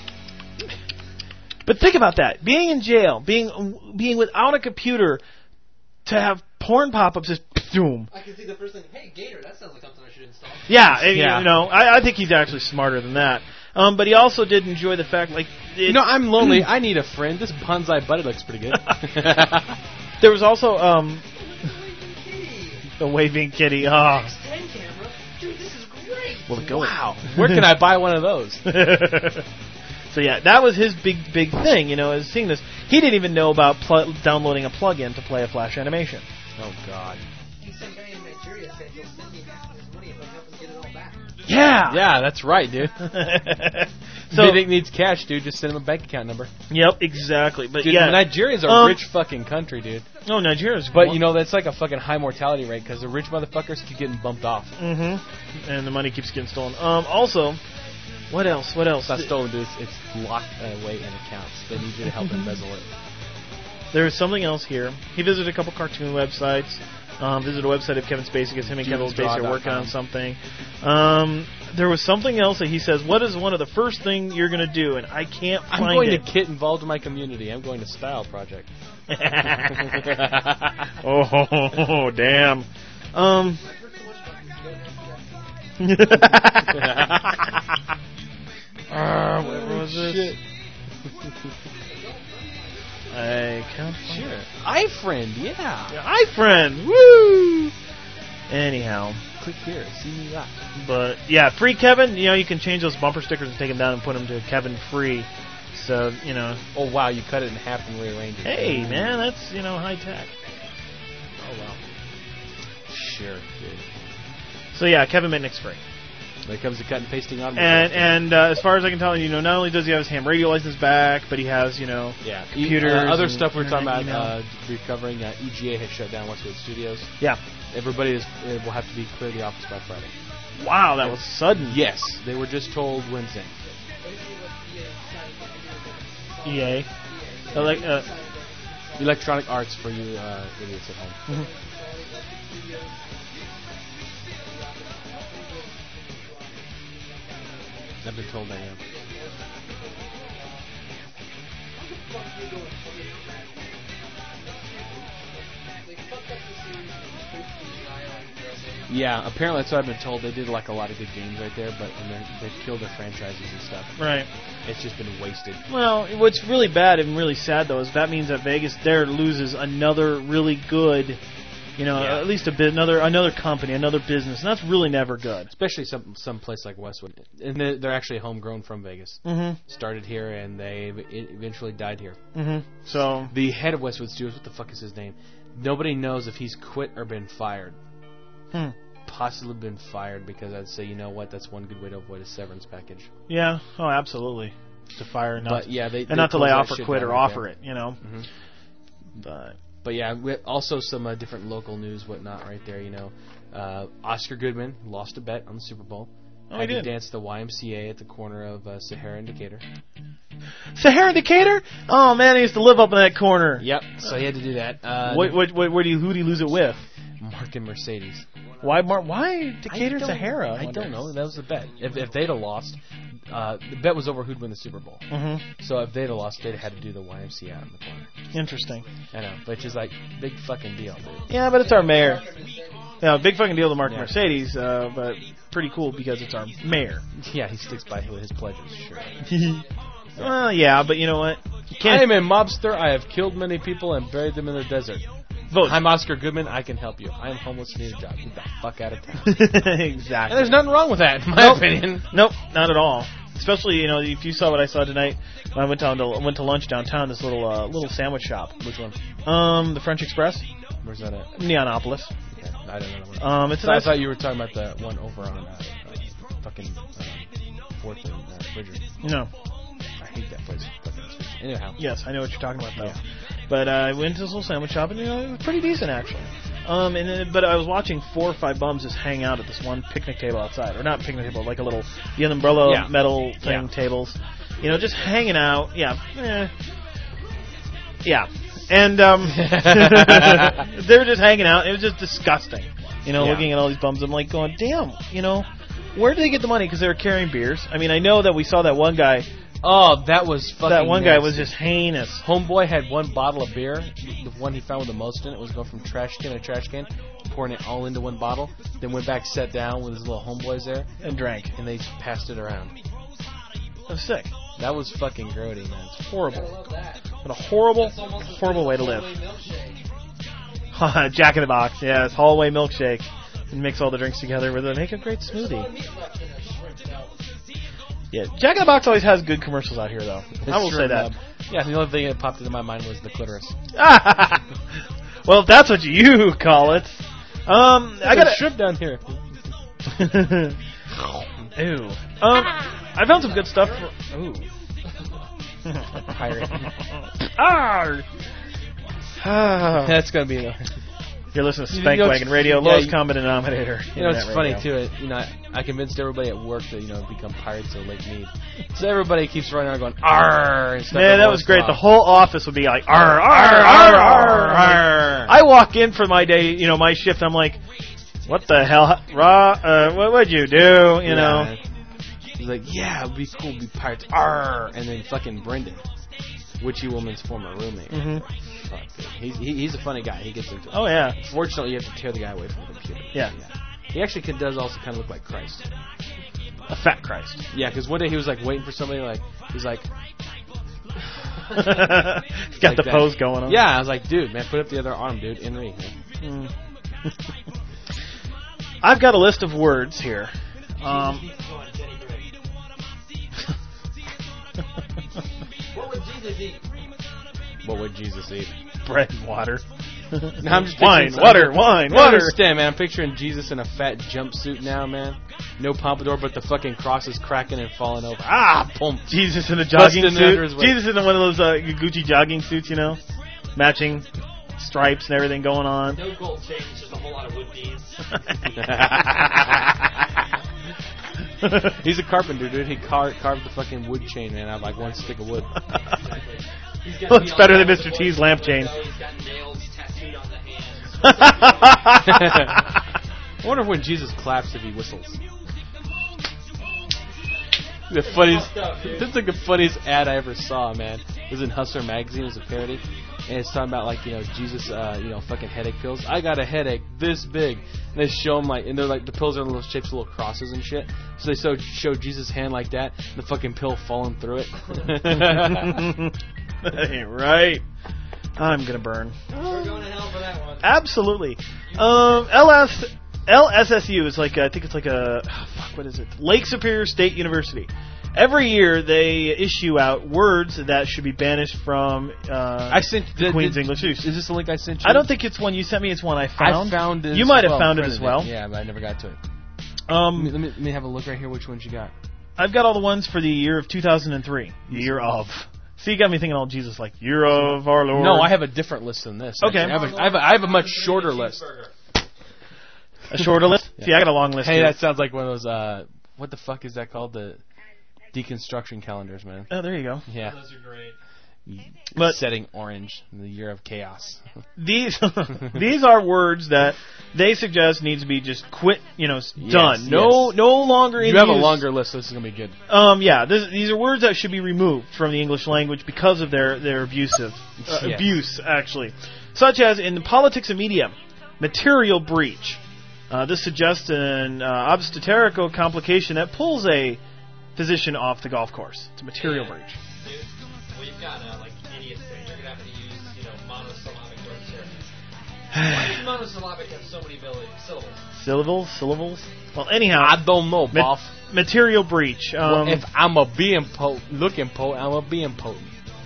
But think about that: being in jail, being being without a computer, to have porn pop-ups is boom. I can see the first thing. Hey, Gator, that sounds like something I should install. Yeah, and, Yeah. you know, I, I think he's actually smarter than that. Um, but he also did enjoy the fact, like, it, You know, I'm lonely. I need a friend. This bonsai buddy looks pretty good. there was also um, the waving kitty. Oh, ten camera, dude, this is great. will it go? Wow. Where can I buy one of those? So yeah, that was his big, big thing. You know, is seeing this. He didn't even know about pl- downloading a plugin to play a Flash animation. Oh, God. He some guy in Nigeria said he'll send me half his money if I help him get it all back. Yeah. Yeah, that's right, dude. So, Mitnick needs cash, dude. Just send him a bank account number. yep, exactly. But Dude, yeah, Nigeria's a Um, rich fucking country, dude. no, Nigeria's. But, you know, that's like a fucking high mortality rate because the rich motherfuckers keep getting bumped off. Mm-hmm. And the money keeps getting stolen. Um, also, what else? What else? It's not stolen, dude. It's, it's locked away in accounts. They need you to help embezzle it. There's something else here. He visited a couple cartoon websites. Um, visited a website of Kevin Spacey because him and Kevin Spacey are working on something. Um, there was something else that he says, what is one of the first thing you're going to do? And I can't I'm find going it. to get involved in my community. I'm going to Style Project. oh, damn. Um, uh, what was this? I can't find Sure. it. iFriend, yeah. Hi, friend. Woo! Anyhow, Click here. See me rock. but yeah, free Kevin. You know, you can change those bumper stickers and take them down and put them to Kevin free. So you know, Oh, wow. You cut it in half and rearrange it. hey man, that's you know high tech. Oh, wow. Sure, dude. So yeah, Kevin Mitnick's free. When it comes to cut and pasting on And and uh, as far as I can tell, you know, not only does he have his ham radio license back, but he has you know yeah, computers Uh, other and stuff we're talking about, internet uh, recovering. Uh, E G A has shut down Westwood Studios. yeah. Everybody is uh, will have to be clear the office by Friday. Wow, that was sudden. Yes, they were just told Wednesday. E A. Uh, like, uh, Electronic Arts for you uh, idiots at home. mhm. I've been told I am. Yeah, apparently that's what I've been told. They did like a lot of good games right there, but and they're- they've killed their franchises and stuff. Right. It's just been wasted. Well, what's really bad and really sad though is that means that Vegas there loses another really good, you know, Yeah. at least a bit another another company, another business, and that's really never good. Especially some some place like Westwood, and they're, they're actually homegrown from Vegas. Mhm. Started here, and they ev- eventually died here. Mhm. So The head of Westwood Studios, what the fuck is his name? Nobody knows if he's quit or been fired. hmm. Possibly been fired because I'd say, you know what, that's one good way to avoid a severance package. Yeah. Oh, absolutely. to fire and not, But yeah, they and they not to lay closed off that or shit quit down or right offer there. it, you know. Mhm. But But yeah, we, also some uh, different local news, whatnot, right there. You know, uh, Oscar Goodman lost a bet on the Super Bowl. Oh, had he to did. dance the Y M C A at the corner of uh, Sahara and Decatur. Sahara Decatur? Oh man, I used to live up in that corner. Yep. So he had to do that. Uh, What, what, what, where do you, who do you lose it with? Mark and Mercedes. Why, Mar- why Decatur I don't- Sahara? I don't know. That was the bet. If, if they'd have lost, uh, the bet was over who'd win the Super Bowl. Mm-hmm. So if they'd have lost, they'd have had to do the Y M C A out in the corner. Interesting. I know, which is like big fucking deal, dude. Yeah, but it's our mayor. Yeah, big fucking deal to Mark Yeah. Mercedes, uh, but pretty cool because it's our mayor. Yeah, he sticks by his pledges. Sure. Well, yeah, but you know what? You I can't am a mobster. I have killed many people and buried them in the desert. vote. I'm Oscar Goodman. I can help you. I am homeless and need a job. Get the fuck out of town. Exactly. And there's nothing wrong with that, in my Nope. opinion. Nope, not at all. Especially, you know, if you saw what I saw tonight when I went down to went to lunch downtown, this little uh, little sandwich shop. Which one? Um, the French Express, Where's that at? Neonopolis. Okay. I don't know. That one. Um, it's a So I nice. thought you were talking about the one over on uh, uh, fucking uh, Fourth and uh, Bridger. No. I hate that place. Fucking anyhow. Yes, I know what you're talking about though. Yeah. But uh, I went to this little sandwich shop and you know it was pretty decent actually. Um, and then, but I was watching four or five bums just hang out at this one picnic table outside, or not picnic table, like a little the umbrella Yeah. metal thing Yeah. tables. You know, just hanging out. Yeah. Eh. Yeah. And um, they were just hanging out. It was just disgusting. You know, Yeah. looking at all these bums. I'm like going, damn. You know, where did they get the money? Because they were carrying beers. I mean, I know that we saw that one guy. Oh, that was fucking. That one guy nasty. was just heinous. Homeboy had one bottle of beer. The one he found with the most in it was going from trash can to trash can, pouring it all into one bottle. Then went back, sat down with his little homeboys there, And drank. and they passed it around. It was sick. That was fucking grody, man. Horrible. What a horrible, horrible way to live. Jack in the Box, yes, hallway milkshake. And mix all the drinks together with it. Make a great smoothie. Yeah, Jack in the Box always has good commercials out here, though. I will Sure, say that. um, yeah, the only thing that popped into my mind was the clitoris. Well, if that's what you call it. Um, I I got got a shrimp down here. Ew. Um, I found some good stuff. For, ooh. Pirate. Arr! Ah. That's gonna be. The, You're listening to You Spank know, Wagon Radio, yeah, lowest you- common denominator. you know, it's Internet funny radio. too. It, you know, I, I convinced everybody at work to you know become pirates of Lake Mead. So everybody keeps running around going "arr" and stuff. Man, every that once was in a great. while. The whole office would be like, arr, arr, arr, arr, arr. I walk in for my day, you know, my shift. I'm like, what the hell, raw? Uh, what would you do? You Yeah, know, man. He's like, yeah, it'd be cool to be pirates. Arr! And then fucking Brendan, Witchy Woman's former roommate. Mhm. Fuck, dude. He's he, he's a funny guy. He gets into it. Oh yeah, Fortunately, you have to tear the guy away from the computer. Yeah. He actually can, does also kind of look like Christ. a fat Christ. Yeah, because one day he was like waiting for somebody. Like he's like, He's got like the that. pose going on. Yeah, I was like, dude, man, put up the other arm, dude. In ring. Mm. I've got a list of words here. Um, What would Jesus eat? What would Jesus eat? bread and water. No, I'm just wine, picturing water, something- wine, I water. understand, man. I'm picturing Jesus in a fat jumpsuit now, man. No pompadour, but the fucking cross is cracking and falling over. Ah, boom. Jesus in a jogging Busting under his suit. weight. Jesus in one of those uh, Gucci jogging suits, you know, matching stripes and everything going on. No gold chains, just a whole lot of wood beads. He's a carpenter, dude. He car- carved the fucking wood chain, man, out of like one stick of wood. He's got Looks neon better than nails Mister on T's the lamp chain. window, He's got nails tattooed on the hands. I wonder when Jesus claps if he whistles. The funniest, fucked up, dude. this is like the funniest ad I ever saw, man. It was in Hustler magazine. It was a parody, and it's talking about like you know Jesus, uh, you know fucking headache pills. I got a headache this big, and they show them like, and they're like the pills are in little shapes, of little crosses and shit. So they so show Jesus' hand like that, the fucking pill falling through it. Right. I'm gonna burn. We're going to hell for that one. Absolutely. Um, L S L S S U is like a, I think it's like a oh, fuck. What is it? Lake Superior State University. Every year they issue out words that should be banished from uh, I sent the the, Queen's did- English use. Is this the link I sent you? I don't think it's one you sent me. It's one I found. I found it. You as might have well, found it printed as well. Yeah, but I never got to it. Let me, Um, let me let me have a look right here. Which ones you got? I've got all the ones for the year of two thousand three. The year of. See, you got me thinking all Jesus like, year of our Lord. No, I have a different list than this. Okay. actually. I have, a, I, have a, I have a much shorter list. A shorter list? See, I got a long list Hey, here. that sounds like one of those, uh, what the fuck is that called? The deconstruction calendars, man. Oh, there you go. Yeah. Those are great. But Setting orange in the year of chaos. these these are words that they suggest needs to be just quit, you know, s- Yes, done. No yes. no longer in You have a use. longer list, so this is going to be good. Um, yeah, this, these are words that should be removed from the English language because of their, their abusive uh, Yes. abuse, actually. Such as in politics and media, material breach. Uh, this suggests an uh, obstetrical complication that pulls a physician off the golf course. It's a material Yeah. breach. Dude, we've got uh, like idiots there. You're gonna have to use, you know, monosyllabic words here. Why does monosyllabic have so many syllables? Syllables, syllables. Well, anyhow, I don't know, ma- boss. material breach. Um, Well, if I'm a being potent, looking potent, I'm a being potent.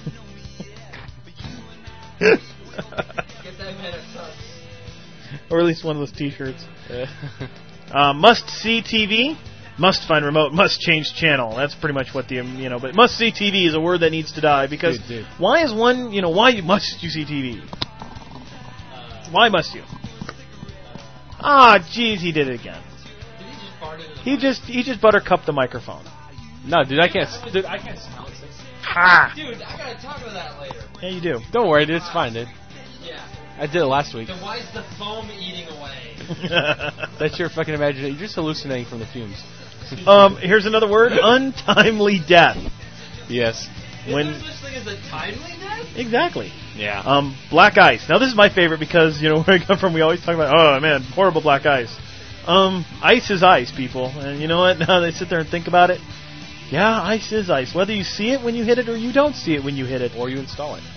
Get that man a touch. or at least one of those T-shirts. Uh, must see T V, must find remote, must change channel. That's pretty much what the um, you know. But must see T V is a word that needs to die because Dude, dude. why is one you know why must you see T V? Why must you? Ah, jeez, he did it again. Did he just fart into the He mic? just he just buttercupped the microphone. No, dude, I can't. Dude, I can't smell this. Ha! Dude, I gotta talk about that later. Yeah, you do. Don't worry, dude. It's fine, dude. Yeah. I did it last week. Then why is the foam eating away? That's your fucking imagination. You're just hallucinating from the fumes. um, here's another word: untimely death. Yes. Is When there such thing as a timely death? exactly. Yeah. Um, black ice. Now this is my favorite because you know where I come from. We always talk about, oh man, horrible black ice. Um, ice is ice, people, and you know what? Now they sit there and think about it. Yeah, ice is ice. Whether you see it when you hit it or you don't see it when you hit it. Or you install it.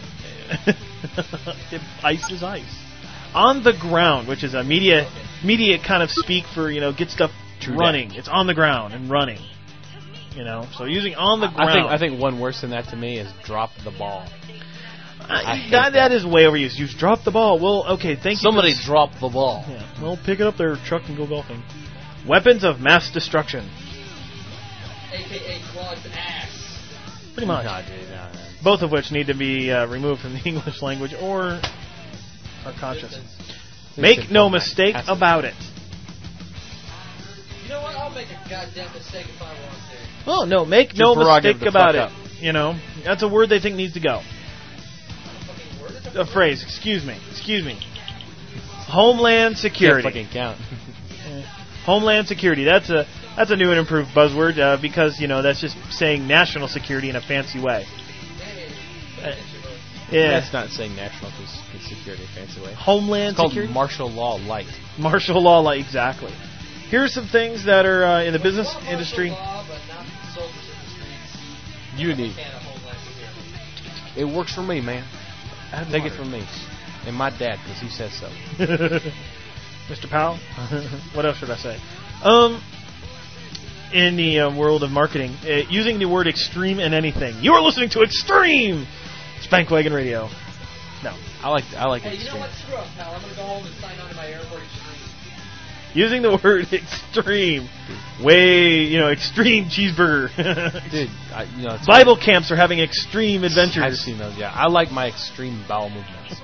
Ice is ice. On the ground, which is a media media kind of speak for you know get stuff True running. It's on the ground and running. You know, so using on the ground. I think I think one worse than that to me is drop the ball. I hate that, that. that is way overused. You drop the ball. Well, okay, thank Somebody you. for- drop the ball. Yeah. Well, pick it up there, truck, and go golfing. Weapons of mass destruction. A K A Claude's ass. Pretty much. Nah, dude, nah, nah. Both of which need to be uh, removed from the English language or our conscience. Make no mistake Has to. about it. You know what? I'll make a goddamn mistake if I want to. Oh, no, make It's no your prerogative mistake to about fuck it. up. You know, that's a word they think needs to go. Fucking word is A phrase, excuse me, excuse me. Homeland Security. Can't fucking count. Homeland Security. That's a that's a new and improved buzzword uh, because you know that's just saying national security in a fancy way. Uh, yeah, That's not saying national security in a fancy way. Homeland It's called Security. martial law light. Martial law, like exactly. Here's some things that are uh, in the business Martial industry. law, but not soldiers in the streets. You need. Can't have Homeland Security. It works for me, man. Take it from me. And my dad, because he says so. Mister Powell. What else should I say? Um, in the uh, world of marketing, uh, using the word extreme in anything. You are listening to Extreme Spankwagon Radio. No. I like I like Hey, you know extreme. what? Screw up, pal. I'm gonna go home and sign on to my airport extreme. Using the word extreme. Way, you know, extreme cheeseburger. Dude, I, you know, it's Bible camps are having extreme I've adventures. seen those. Yeah, I like my extreme bowel movements.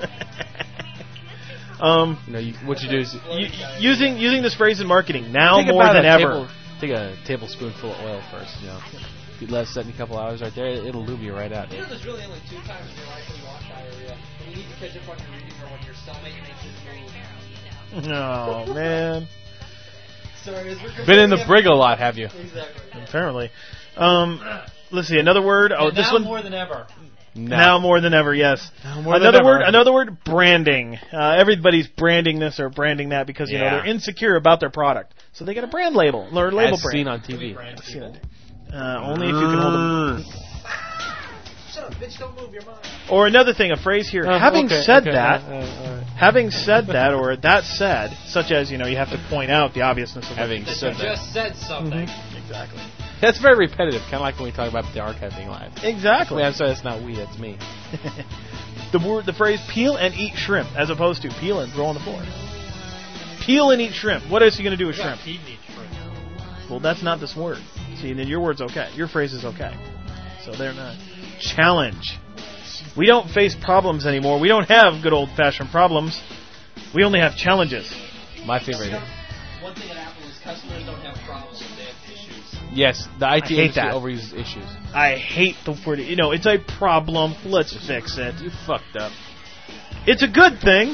um, You know, you, what you do is u- using using this phrase in marketing now think more about than a ever. table- take a tablespoonful of oil first. You know, if you let it set in a couple hours right there, it'll lube you right out. You know, there's really only two times in your life when you want diarrhea. When you need to catch up on your reading or when your cellmate makes its move. Oh man, Sorry, as we're Been in the comparing brig a lot, have you? Exactly. apparently. Um, let's see another word. Oh, And this now one more than ever. No. now more than ever. Yes. Now more than Another ever. word. Another word. Branding. Uh, everybody's branding this or branding that because you know Yeah. they're insecure about their product, so they get a brand label or label As brand. seen on T V. Brand Seen people. it. Uh, only if you can hold them. Shut up, bitch! Don't move your mind. Or another thing, a phrase here. Oh, having okay, said okay, that, uh, uh, uh, having said that, or that said, such as you know, you have to point out the obviousness of Having it. That said you that. just said something. Exactly. That's very repetitive, kind of like when we talk about the archive being live. Exactly. I'm sorry, that's not we, that's me. the word, the phrase "peel and eat shrimp," as opposed to "peel and throw on the floor." Peel and eat shrimp. What else are you going to do with shrimp? Well, that's not this word. See, then your word's okay. Your phrase is okay. So they're not. Challenge. We don't face problems anymore. We don't have good old-fashioned problems. We only have challenges. My favorite. One thing at Apple is customers don't have problems, they have issues. Yes, the I T I hate industry that. overuses issues. I hate the word. You know, it's a problem. Let's fix it. You fucked up. It's a good thing.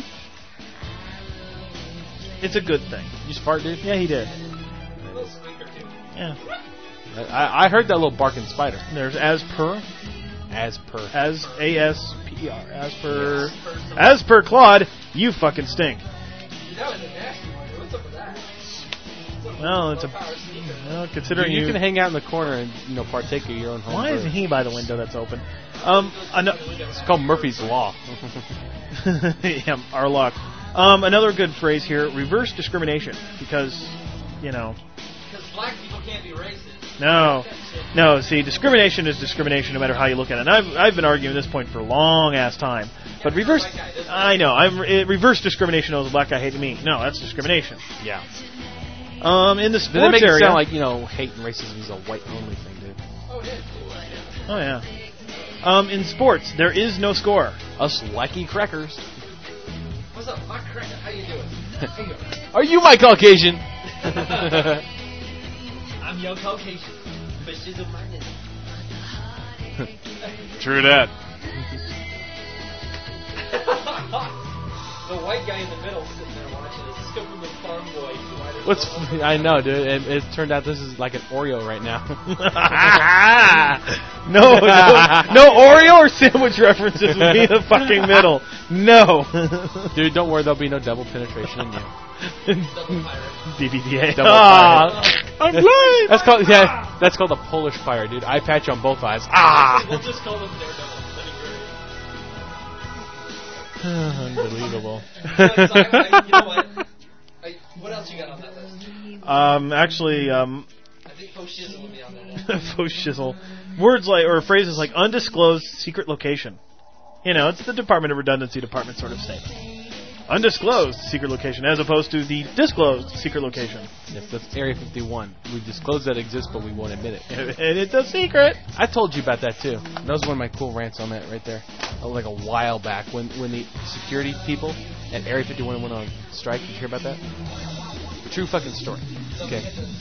It's a good thing. You fart, dude? Yeah, he did. A little squeaker, too. Yeah. I, I heard that little barking spider. There's as per. As per. As A S P E R. As per. As per Claude, you fucking stink. That was a nasty one. What's up with that? What's up Well, with it's a. the power sneaker? Well, considering you, you. you can hang out in the corner and you know partake of your own home. Why brew. isn't he by the window that's open? Um, ano- It's called Murphy's Law. yeah, our luck. Um, another good phrase here: reverse discrimination, because, you know, Because black people can't be racist. no, no. See, discrimination is discrimination, no matter how you look at it. And I've I've been arguing this point for a long ass time. But reverse, I know, I'm it, reverse discrimination. Oh, the black guy hated me. No, that's discrimination. Yeah. Um, in the Does that sports make it area. sound like, you know, hate and racism is a white only thing, dude? Oh, it is. Oh yeah. Um, in sports, there is no score. Us lackey crackers. What's up, my cracker? How you doing? How you doing? Are you my Caucasian? I'm young Caucasian. But she's a minus. True that. The white guy in the middle sitting there watching this. He's coming from the farm boy. What's I know, dude. It, it turned out this is like an Oreo right now. no, no, no Oreo or sandwich references would be in the fucking middle. No. Dude, don't worry, there'll be no double penetration in you. Double pirate. D V D A. Double Ah, pirate. I'm blind. That's called yeah. That's called a Polish fire, dude. Eye patch on both eyes. Ah. We'll just call them Daredevil. Unbelievable. Like, so I, I, you know what? I, what else you got on that list? Um, actually, um, I think faux shizzle will be on there. faux shizzle. Words like, or phrases like undisclosed secret location. You know, it's the Department of Redundancy Department sort of statement. Undisclosed secret location, as opposed to the disclosed secret location. Yes, that's Area fifty-one. We disclose that it exists, but we won't admit it. And it's a secret. I told you about that too. That was one of my cool rants on that right there. Uh, Like a while back when when the security people at Area fifty-one went on strike. Did you hear about that? True fucking story. Okay.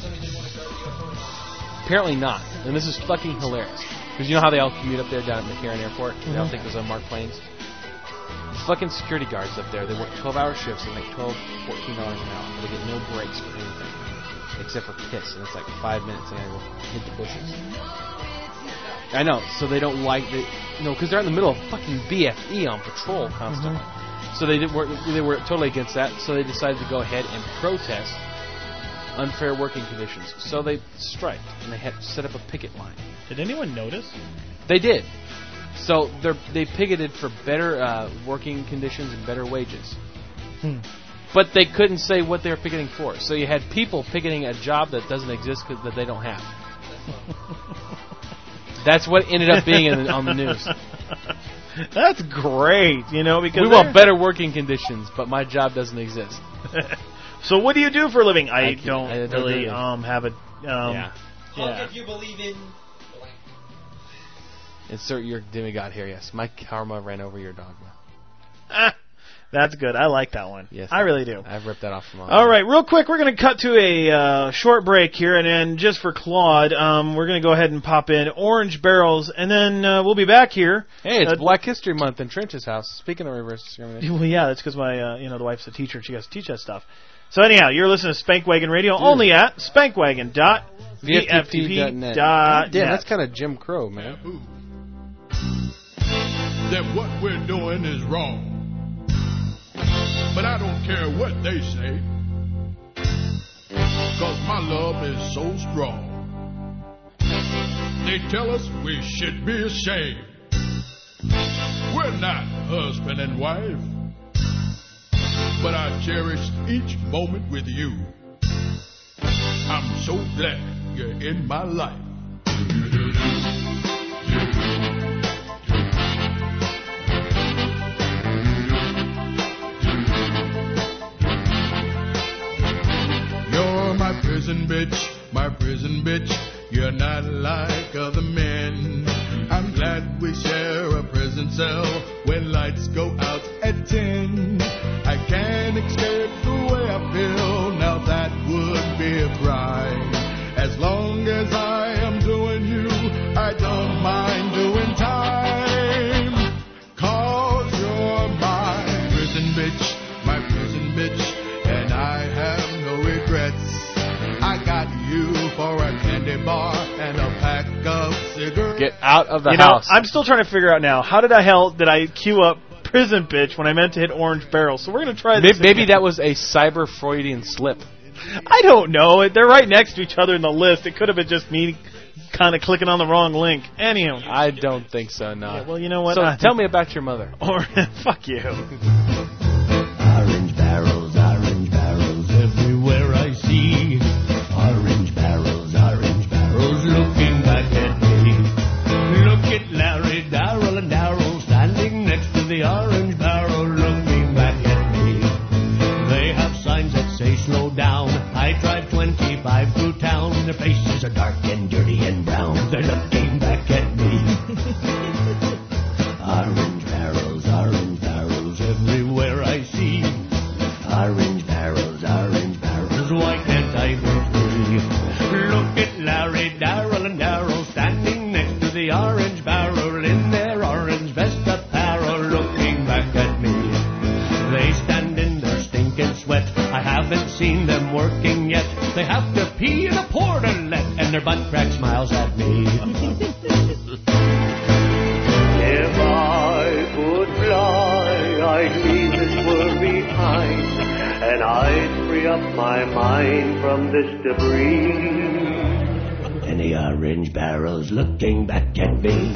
Apparently not. And this is fucking hilarious. Because you know how they all commute up there down at McCarran Airport? They all think those are unmarked planes. The fucking security guards up there, they work twelve-hour shifts and make twelve, fourteen dollars an hour. They get no breaks for anything. Except for piss. And it's like five minutes and I will hit the bushes. I know. So they don't like... They, you know, because they're in the middle of fucking B F E on patrol constantly. Mm-hmm. So they, did work, they were totally against that. So they decided to go ahead and protest unfair working conditions. So they striked and they had to set up a picket line. Did anyone notice? They did. So they they picketed for better uh, working conditions and better wages. Hmm. But they couldn't say what they were picketing for. So you had people picketing a job that doesn't exist 'cause that they don't have. That's what ended up being in the, on the news. That's great, you know, because We want better working conditions, but my job doesn't exist. So what do you do for a living? I, I can't- don't I don't really really. um have a um yeah. Hug yeah. if you believe in... blank. Insert your demigod here, yes. My karma ran over your dogma. Ah, that's good. I like that one. Yes, I really do. I've ripped that off from all. All right, real quick, we're going to cut to a uh, short break here, and then just for Claude, um, we're going to go ahead and pop in Orange Barrels, and then uh, we'll be back here. Hey, it's Uh, Black History Month in Trench's house. Speaking of reverse discrimination. Well, yeah, that's because my, uh, you know, the wife's a teacher, and she has to teach that stuff. So anyhow, you're listening to Spankwagon Radio only at spankwagon dot v f t p net. dot Damn, net. that's kind of Jim Crow, man. That what we're doing is wrong. But I don't care what they say, 'cause my love is so strong. They tell us we should be ashamed. We're not husband and wife, but I cherish each moment with you. I'm so glad you're in my life. You're my prison bitch, my prison bitch. You're we're not like other men. I'm glad we share a prison cell when lights go out at ten. I can't escape the way I feel, now that would be a crime. As long as I am doing you, I don't mind doing time. Cause you're my prison bitch, my prison bitch, and I have no regrets. I got you for a candy bar and a pack of cigarettes. Get out of the You know, house. I'm still trying to figure out now, how did I hell did I queue up prison bitch when I meant to hit orange barrel? So we're going to try this maybe, maybe again. that was a cyber Freudian slip. I don't know. They're right next to each other in the list. It could have been just me kind of clicking on the wrong link. Anyhow. I don't think so, no. Yeah, well, you know what? So I tell me about your mother. Or, fuck you. Orange barrels, orange barrels, everywhere I see. Orange barrels, orange barrels, looking back at me. Look at Larry, Darrell, and Darrell standing next to the orange barrel, looking back at me. They have signs that say slow down. I drive twenty-five through town. Their faces are dark and dirty and brown. They're looking back at me. Orange barrels, orange barrels, everywhere I see. Orange barrels, orange barrels, why can't I be free? Look at Larry, Darrell, and Darrell standing next to the orange barrel in their orange vest apparel, looking back at me. They stand in their stinking sweat. I haven't seen them working yet. They have to pee in a portalet, and their butt crack smiles at me. If I could fly, I'd leave this world behind, and I'd free up my mind from this debris. And the orange barrels looking back at me.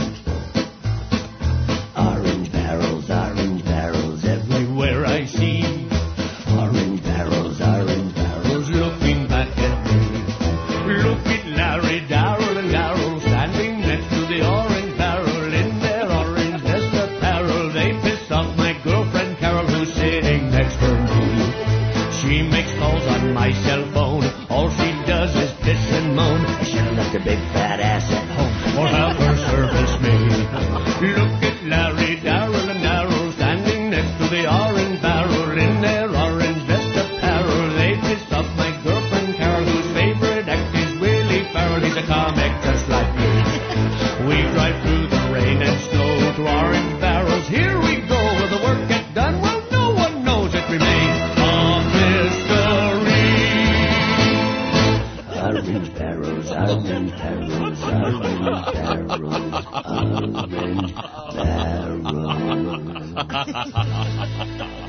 Orange barrels, orange barrels, everywhere I see. Orange barrels, orange barrels, looking back at me. Look at Larry, Darrell, and Darrell standing next to the orange barrel in their orange vest apparel. They piss off my girlfriend Carol, who's sitting next to me. She makes calls on my cell phone. All she does is piss and moan. I should have left a big fat ass at home or have her service me. Look at Larry, Darrell, and Darrell standing next to the orange barrel in their orange vest apparel. They piss off my girlfriend Carol, whose favorite act is Willie Farrell. He's a comic just like me. We drive through the rain and snow to orange barrels. Here we go. Will the work get done? Well, no one knows. It remains a mystery. Orange barrels, orange barrels, orange barrels, orange barrels.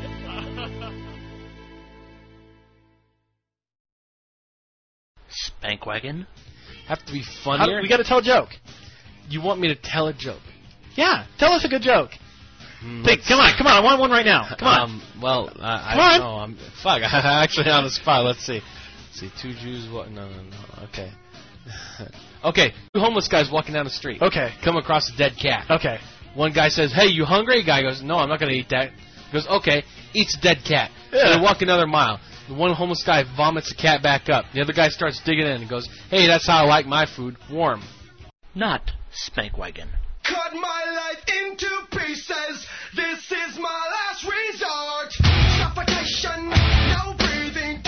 Spankwagon? Have to be How, funnier? we got to tell a joke. You want me to tell a joke? Yeah, tell us a good joke. Hmm, Think, come on, come on. I want one right now. Come on. Um, well, I, Come I on. don't know. I'm, fuck, I actually on the spot. Let's see. Let's see, two Jews. What? No, no, no. Okay. Okay, two homeless guys walking down the street. Okay. Come across a dead cat. Okay. One guy says, "Hey, you hungry?" Guy goes, "No, I'm not going to eat that." He goes, "Okay." Eats a dead cat. Yeah. So they walk another mile. The one homeless guy vomits the cat back up. The other guy starts digging in and goes, "Hey, that's how I like my food, warm." Not Spankwagon. Cut my life into pieces. This is my last resort. Suffocation, no breathing.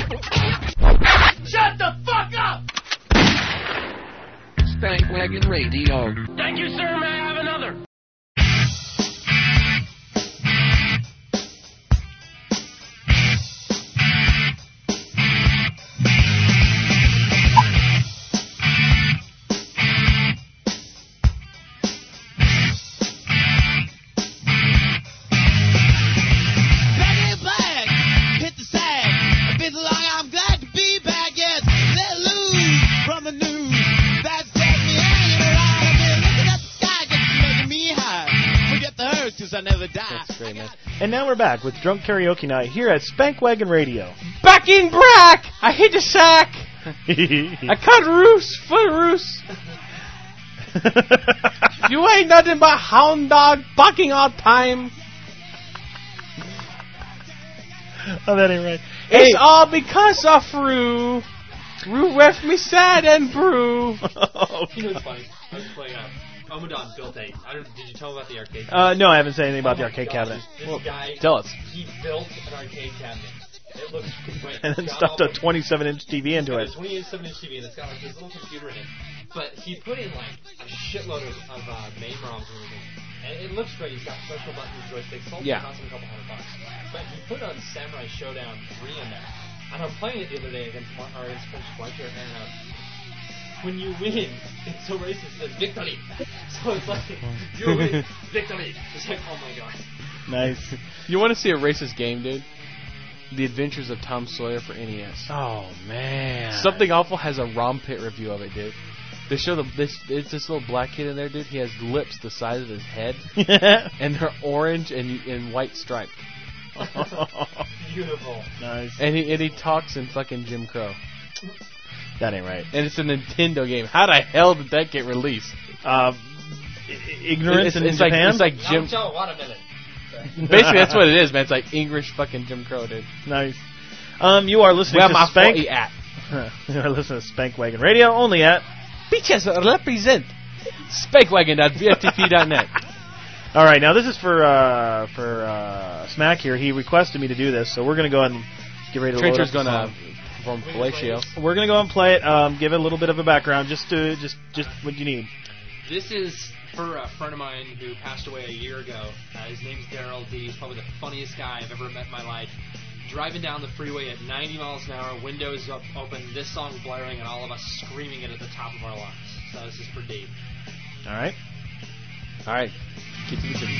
Shut the fuck up! Spankwagon Radio. Thank you, sir. May I have another? I never die. That's great, man. And now we're back with Drunk Karaoke Night here at Spankwagon Radio. Back in Brack! I hit the sack! I cut roos, foot roos. You ain't nothing but hound dog barking all time. Oh, that ain't right. It's Hey. all because of Roo. Rue left me sad and brew. Oh, You know what's funny? I was playing uh, Omadon built a. I don't. Did you tell him about the arcade? Uh, no, I haven't said anything about Oh the my arcade God, cabinet. This Well, guy, tell us. He built an arcade cabinet. It looks great. And then It's got stuffed all a the- twenty-seven inch T V into It's it. got a twenty-seven inch T V, and it's got like his little computer in it. But he put in like a shitload of, of uh, main ROMs and everything. And it looks great. He's got special buttons, joysticks. Sold Yeah. cost him a couple hundred bucks. But he put on Samurai Showdown three in there. And I'm playing it the other day against Mar- or against French White here, and uh, when you win, it's so racist. It says victory. So it's like you win, victory. It's like, oh my god. Nice. You want to see a racist game, dude? The Adventures of Tom Sawyer for N E S. Oh, man. Something Awful has a ROM pit review of it, dude. They show the this it's this little black kid in there, dude. He has lips the size of his head, and they're orange and and white striped. Beautiful. Nice. And he and he talks in fucking Jim Crow. That ain't right. And it's a Nintendo game. How the hell did that get released? Uh, ignorance it's, in it's like Japan? it's like Jim. Naruto watermelon. Basically, that's what it is, man. It's like English fucking Jim Crow, dude. Nice. Um, you are listening Where to my Spank. forty at? You are listening to Spank Wagon Radio, only at... Bitches represent spankwagon dot v f t p dot net. All right, now this is for uh, for uh, Smack here. He requested me to do this, so we're going to go ahead and get ready to load Trencher's up the gonna song. perform fellatio. We're going to go and play it, um, give it a little bit of a background, just to just just what you need. This is for a friend of mine who passed away a year ago. Uh, his name's Daryl D. He's probably the funniest guy I've ever met in my life. Driving down the freeway at ninety miles an hour, windows up, open, this song blaring, and all of us screaming it at the top of our lungs. So this is for D. All right. All right, get to the city.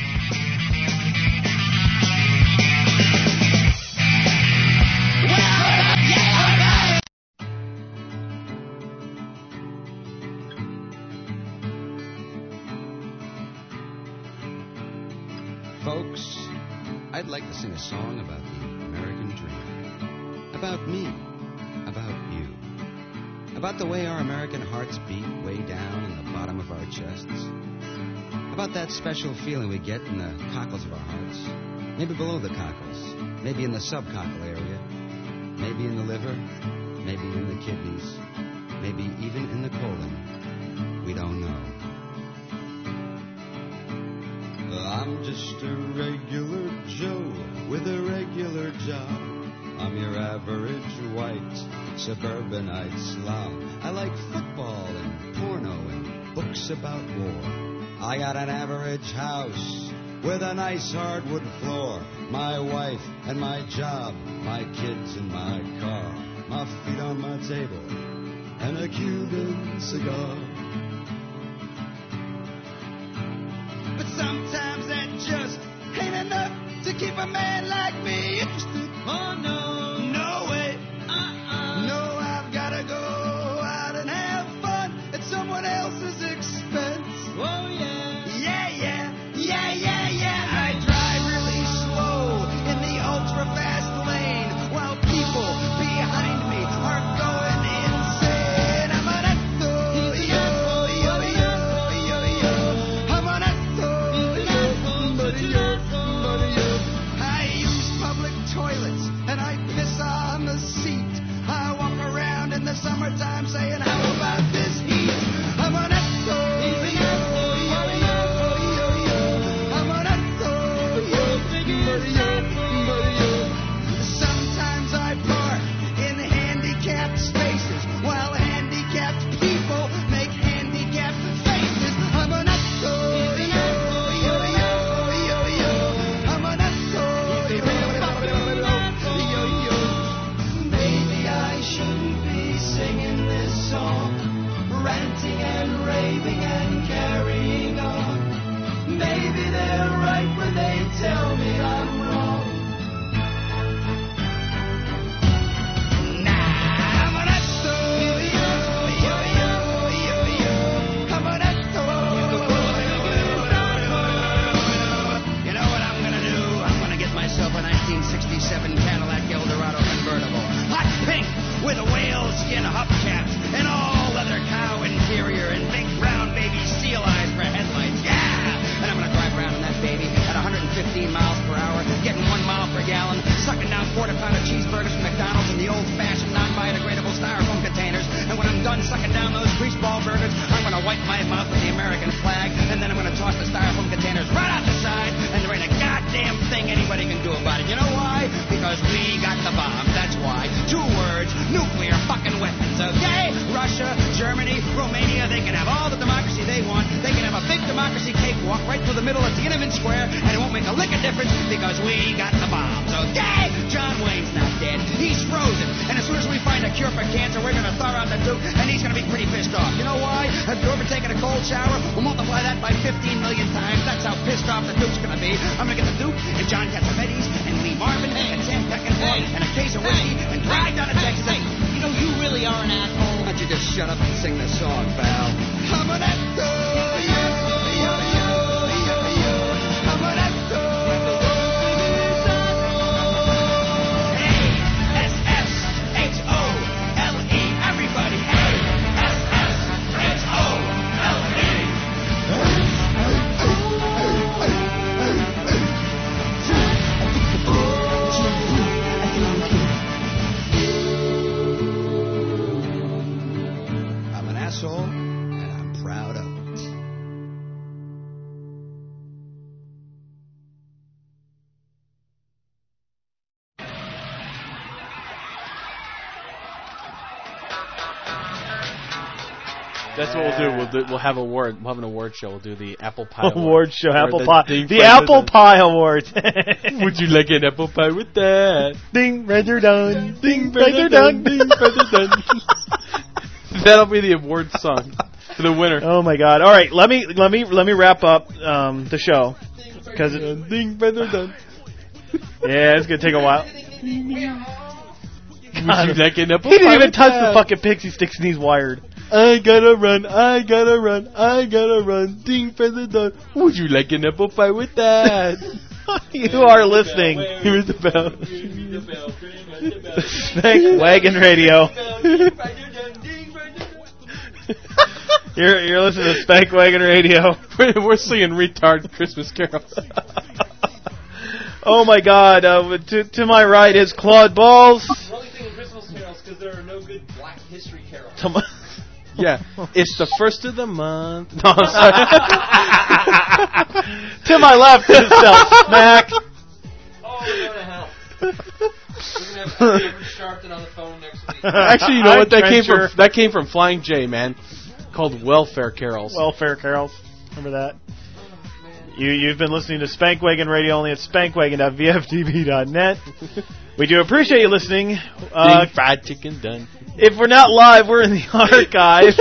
Folks, I'd like to sing a song about the American dream. About me. About you. About the way our American hearts beat way down in the bottom of our chests. About that special feeling we get in the cockles of our hearts. Maybe below the cockles. Maybe in the subcockle area. Maybe in the liver. Maybe in the kidneys. Maybe even in the colon. We don't know. I'm just a regular Joe with a regular job. I'm your average white suburbanite slum. I like football and porno and books about war. I got an average house with a nice hardwood floor. My wife and my job, my kids and my car. My feet on my table and a Cuban cigar. But sometimes that just ain't enough to keep a man like me interested. Oh no, no way. Uh-uh. No, I've gotta go out and have fun at someone else's expense. Oh yeah, yeah, yeah, yeah, yeah, yeah. I drive really slow in the ultra fast lane while people behind me are going insane. I'm an asshole, yo, yo, yo, yo, yo. I'm an asshole, yo, yo, yo, yo. I use public toilets and I piss on the seat. I walk around in the summertime saying, how about this heat? I'm an asshole, yo, yo, yo, yo, yo. I'm an asshole, yo, yo, yo, yo. Sometimes I park in handicapped spaces while handicapped people make handicapped faces. I'm an asshole, yo, yo, yo, yo, yo. I'm an asshole, yo, yo, yo. Maybe I shouldn't be singing this song, ranting and raving and carrying on. Maybe they're right when they tell me I'm wrong. Nah, I'm an asshole, yo, yo, yo, yo, yo. I'm an asshole. You know what I'm gonna do? I'm gonna get myself a nineteen sixty-seven Cadillac Eldorado convertible. Hot pink with whale skin hubcaps and all leather cow interior and big brown baby seal eyes for headlights. Yeah! And I'm gonna drive around in that baby at one hundred fifteen miles per hour, getting one mile per gallon, sucking down quarter pounder cheeseburgers from McDonald's in the old-fashioned non-biodegradable styrofoam container. because we got the bombs. That's why. Two words, nuclear fucking weapons, okay? Russia, Germany, Romania, they can have all the democracy they want. They can have a big democracy cakewalk right through the middle of Tiananmen Square, and it won't make a lick of difference because we got the bombs, okay? John Wayne's not dead. He's frozen. And as soon as we find a cure for cancer, we're going to thaw out the Duke, and he's going to be pretty pissed off. You know why? Have you ever taken a cold shower? We'll multiply that by fifteen million times. That's how pissed off the Duke's going to be. I'm going to get the Duke and John Cassavetes and Lee Marvin and Sam Peckinpah and a case of whiskey and drive down to Texas. Hey, you know, you really are an asshole. Why don't you just shut up and sing the song, pal? I'm an asshole, yo, yo, yo, yo, yo. I'm an asshole. A S S H O L E. Everybody, A S S H O L E. I'm an asshole, and I'm proud of it. That's what we'll do. We'll do. We'll have a award. We'll have an award show. We'll do the apple pie Award show, Or apple the pie. Ding The President. apple pie awards. Would you like an apple pie with that? Ding, rather done. Ding, rather rather done. done. Ding, rather done. That'll be the award song for the winner. Oh my God! All right, let me let me let me wrap up um, the show because it, Ding, rather done. yeah, it's gonna take a while. Would you like an apple He pie didn't even with touch that? the fucking pixie sticks and he's wired. I gotta run, I gotta run, I gotta run, ding feather done. Would you like an apple pie with that? You are listening. Here's the bell. Spank Wagon Radio. You're you're listening to Spank Wagon Radio. We're, we're singing retard Christmas carols. Oh my God! Uh, to to my right is Claude Balls. We're only singing Christmas carols because there are no good Black History carols. To my, Yeah, it's the first of the month. No, I'm sorry. to my left is Self Smack. Oh, we're going to hell. We're going to have Edward Sharpton on the phone next week. Actually, you know Hi, what? That came Trencher. from that came from Flying J, man. Called Welfare Carols. Welfare carols. Remember that? You, you've been listening to Spank Wagon Radio only at spankwagon dot v f t b dot net. We do appreciate you listening. Uh, Ding, fried chicken done. if we're not live, we're in the archive.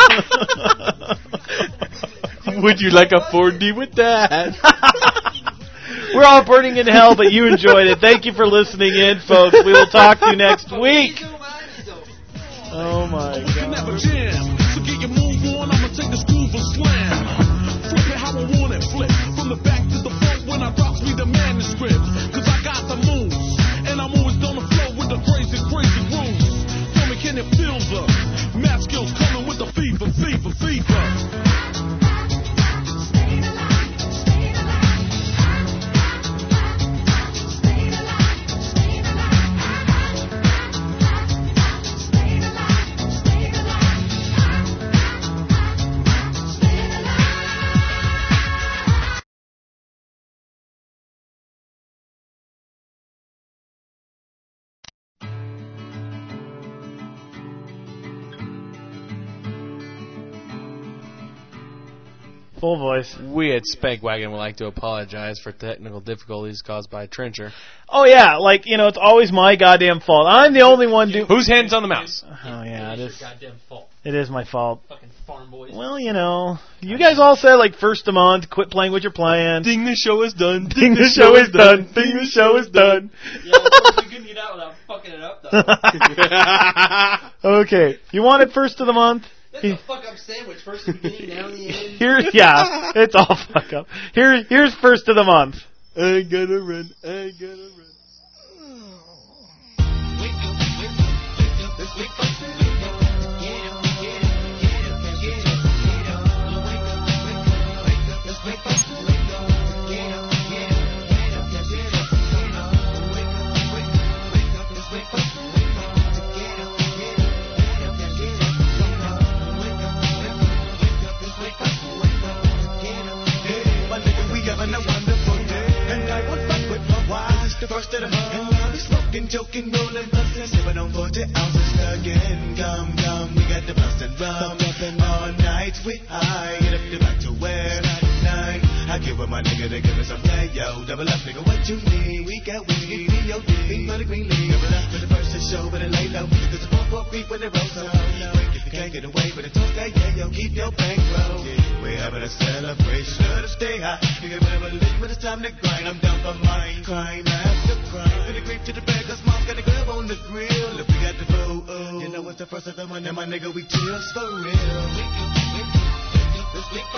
Would you like a four D with that? We're all burning in hell, but you enjoyed it. Thank you for listening in, folks. We will talk to you next week. Oh, my God. Never jam. So get your move on, I'ma take this groove and slam. Flip it how I want it, flip. From the back to the front when I drops me the manuscript. Cause I got the moves. And I'm always on the flow with the crazy, crazy grooves. Tell me, can it feel the math skills coming with the fever, fever, fever? Full voice. We at Spank Wagon would like to apologize for technical difficulties caused by Trencher. Oh, yeah. Like, you know, it's always my goddamn fault. I'm the only one do. Whose hands on the mouse? Oh, yeah. It It's is, your goddamn fault. it is my fault. Fucking farm boys. Well, you know, you guys all said, like, first of the month, quit playing what you're playing. Ding, the show is done. Ding, the show is done. Ding, the show is done. Yeah, of course we couldn't get out without fucking it up, though. Okay. You wanted first of the month? That's a fuck-up sandwich. First at the beginning, now the end. Here, yeah, it's all fuck up. Here, here's first of the month. I gotta run, I gotta run. My nigga, we having a wonderful day. And I was back with my wise. It's the first of the month. around, smoking, joking, rolling, bustin', sipping on forty ounces, again. Come, come, we got the bustin' rum. All night we high, get up to back to where nine. I get with my nigga to give us some play, yo. Double up, nigga, what you need? We got weed, D O D, pink for the green league. Double up for the first to show, but it lay low. Cause the four four creep when it rolls so low. If you can't get away with the toast, that yeah, yo, keep your bankroll. We're having a celebration, to stay high. You can never live, but it's time to grind. I'm down for mine, crime after crime. From the creep to the bag, cause mom's got a grub on the grill. If we got the foe, oh, you know it's the first of the month, and my nigga, we chills for real. This week,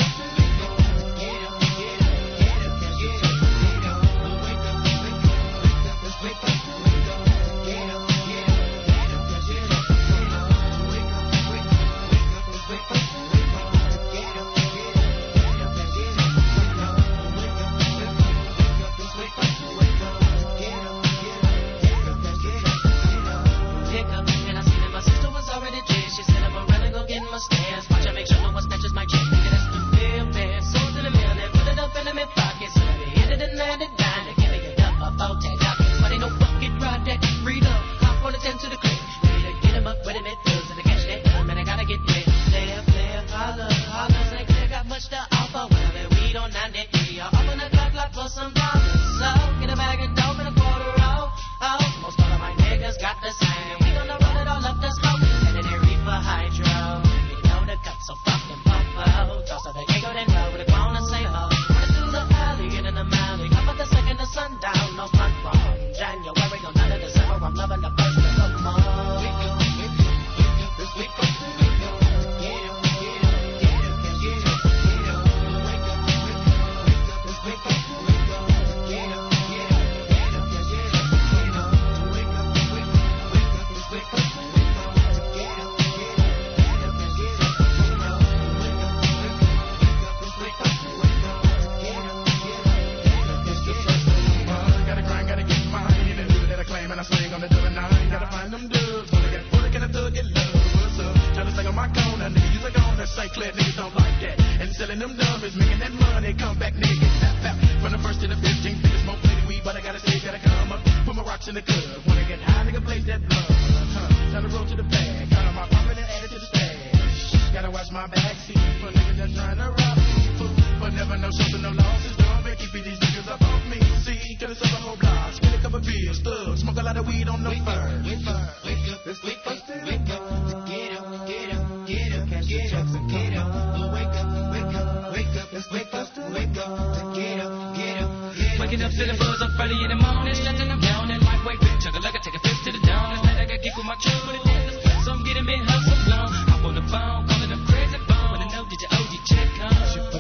Waking up to the buzz up early in the morning, shutting them down and lightweight bitch. Chugga like a take a fist to the dawn. It's like I got geek with my truck, but it is. So I'm getting big hustle long. Hop on the phone, calling them crazy phone. Wanna know did your O G check on?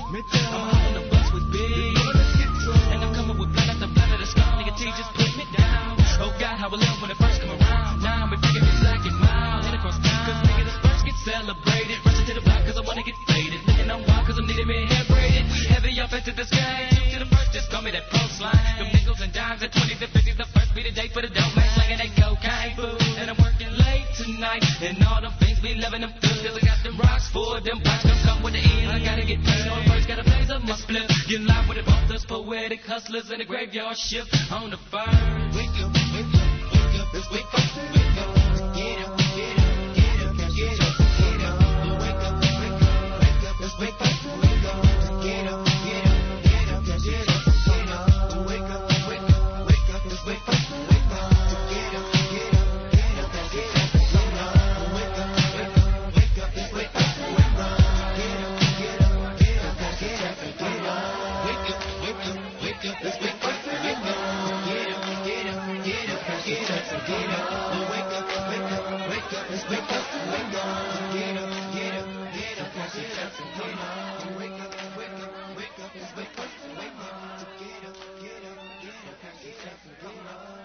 I'm on the bus with big, and I'm coming with blood after blood of the skull. Nigga T just put me down. Oh God, how I love when it first come around. Now I'm bigger than black and mild, and across town. Cause niggas first get celebrated. Rushing to the block cause I wanna get faded. Looking on wild cause I'm needing me hair braided. Heavy off into the sky. To the first, just call me that pro slime. Them nickels and dimes, the twenties and fifties, the first be the day for the dope man. Slanging that cocaine food. And I'm working late tonight. And all them things be loving them good. Cause I got them rocks for them blocks. Come come with the end. I gotta get paid. So first gotta blaze up my split. Get live with it. Both us poetic hustlers in the graveyard shift on the fire. Wake up, wake up, wake up. Let's wake up, wake up. Get up, get up, get up, get up, get up. Wake up, wake up, wake up. Let's wake up, wake up. Get up, get up, get up, get up, get up. Wake up, wake up, wake up. Let's wake up, wake up. Get up, get up, get up, get up, get up. Wake up, wake up, wake up. Let's wake up, wake up. Get up, get up, get up, get up, get up. Wake up, wake up, wake up. Let's wake up, wake up. Get up, get up, get up, get up, get up. Wake up, wake up, wake up. Let's wake up, wake up. Get up, get up, get up, get up, get up. Wake up, wake up, wake up. Let's wake up, wake up. Get up, get up, get up, get up, get up.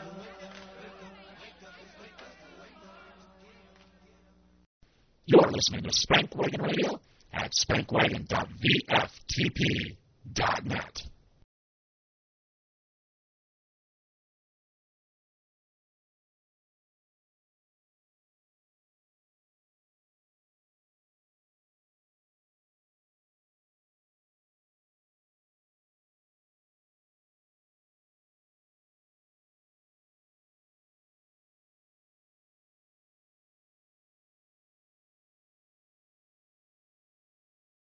You're listening to Spank Wagon Radio at spankwagon dot v f t p dot net.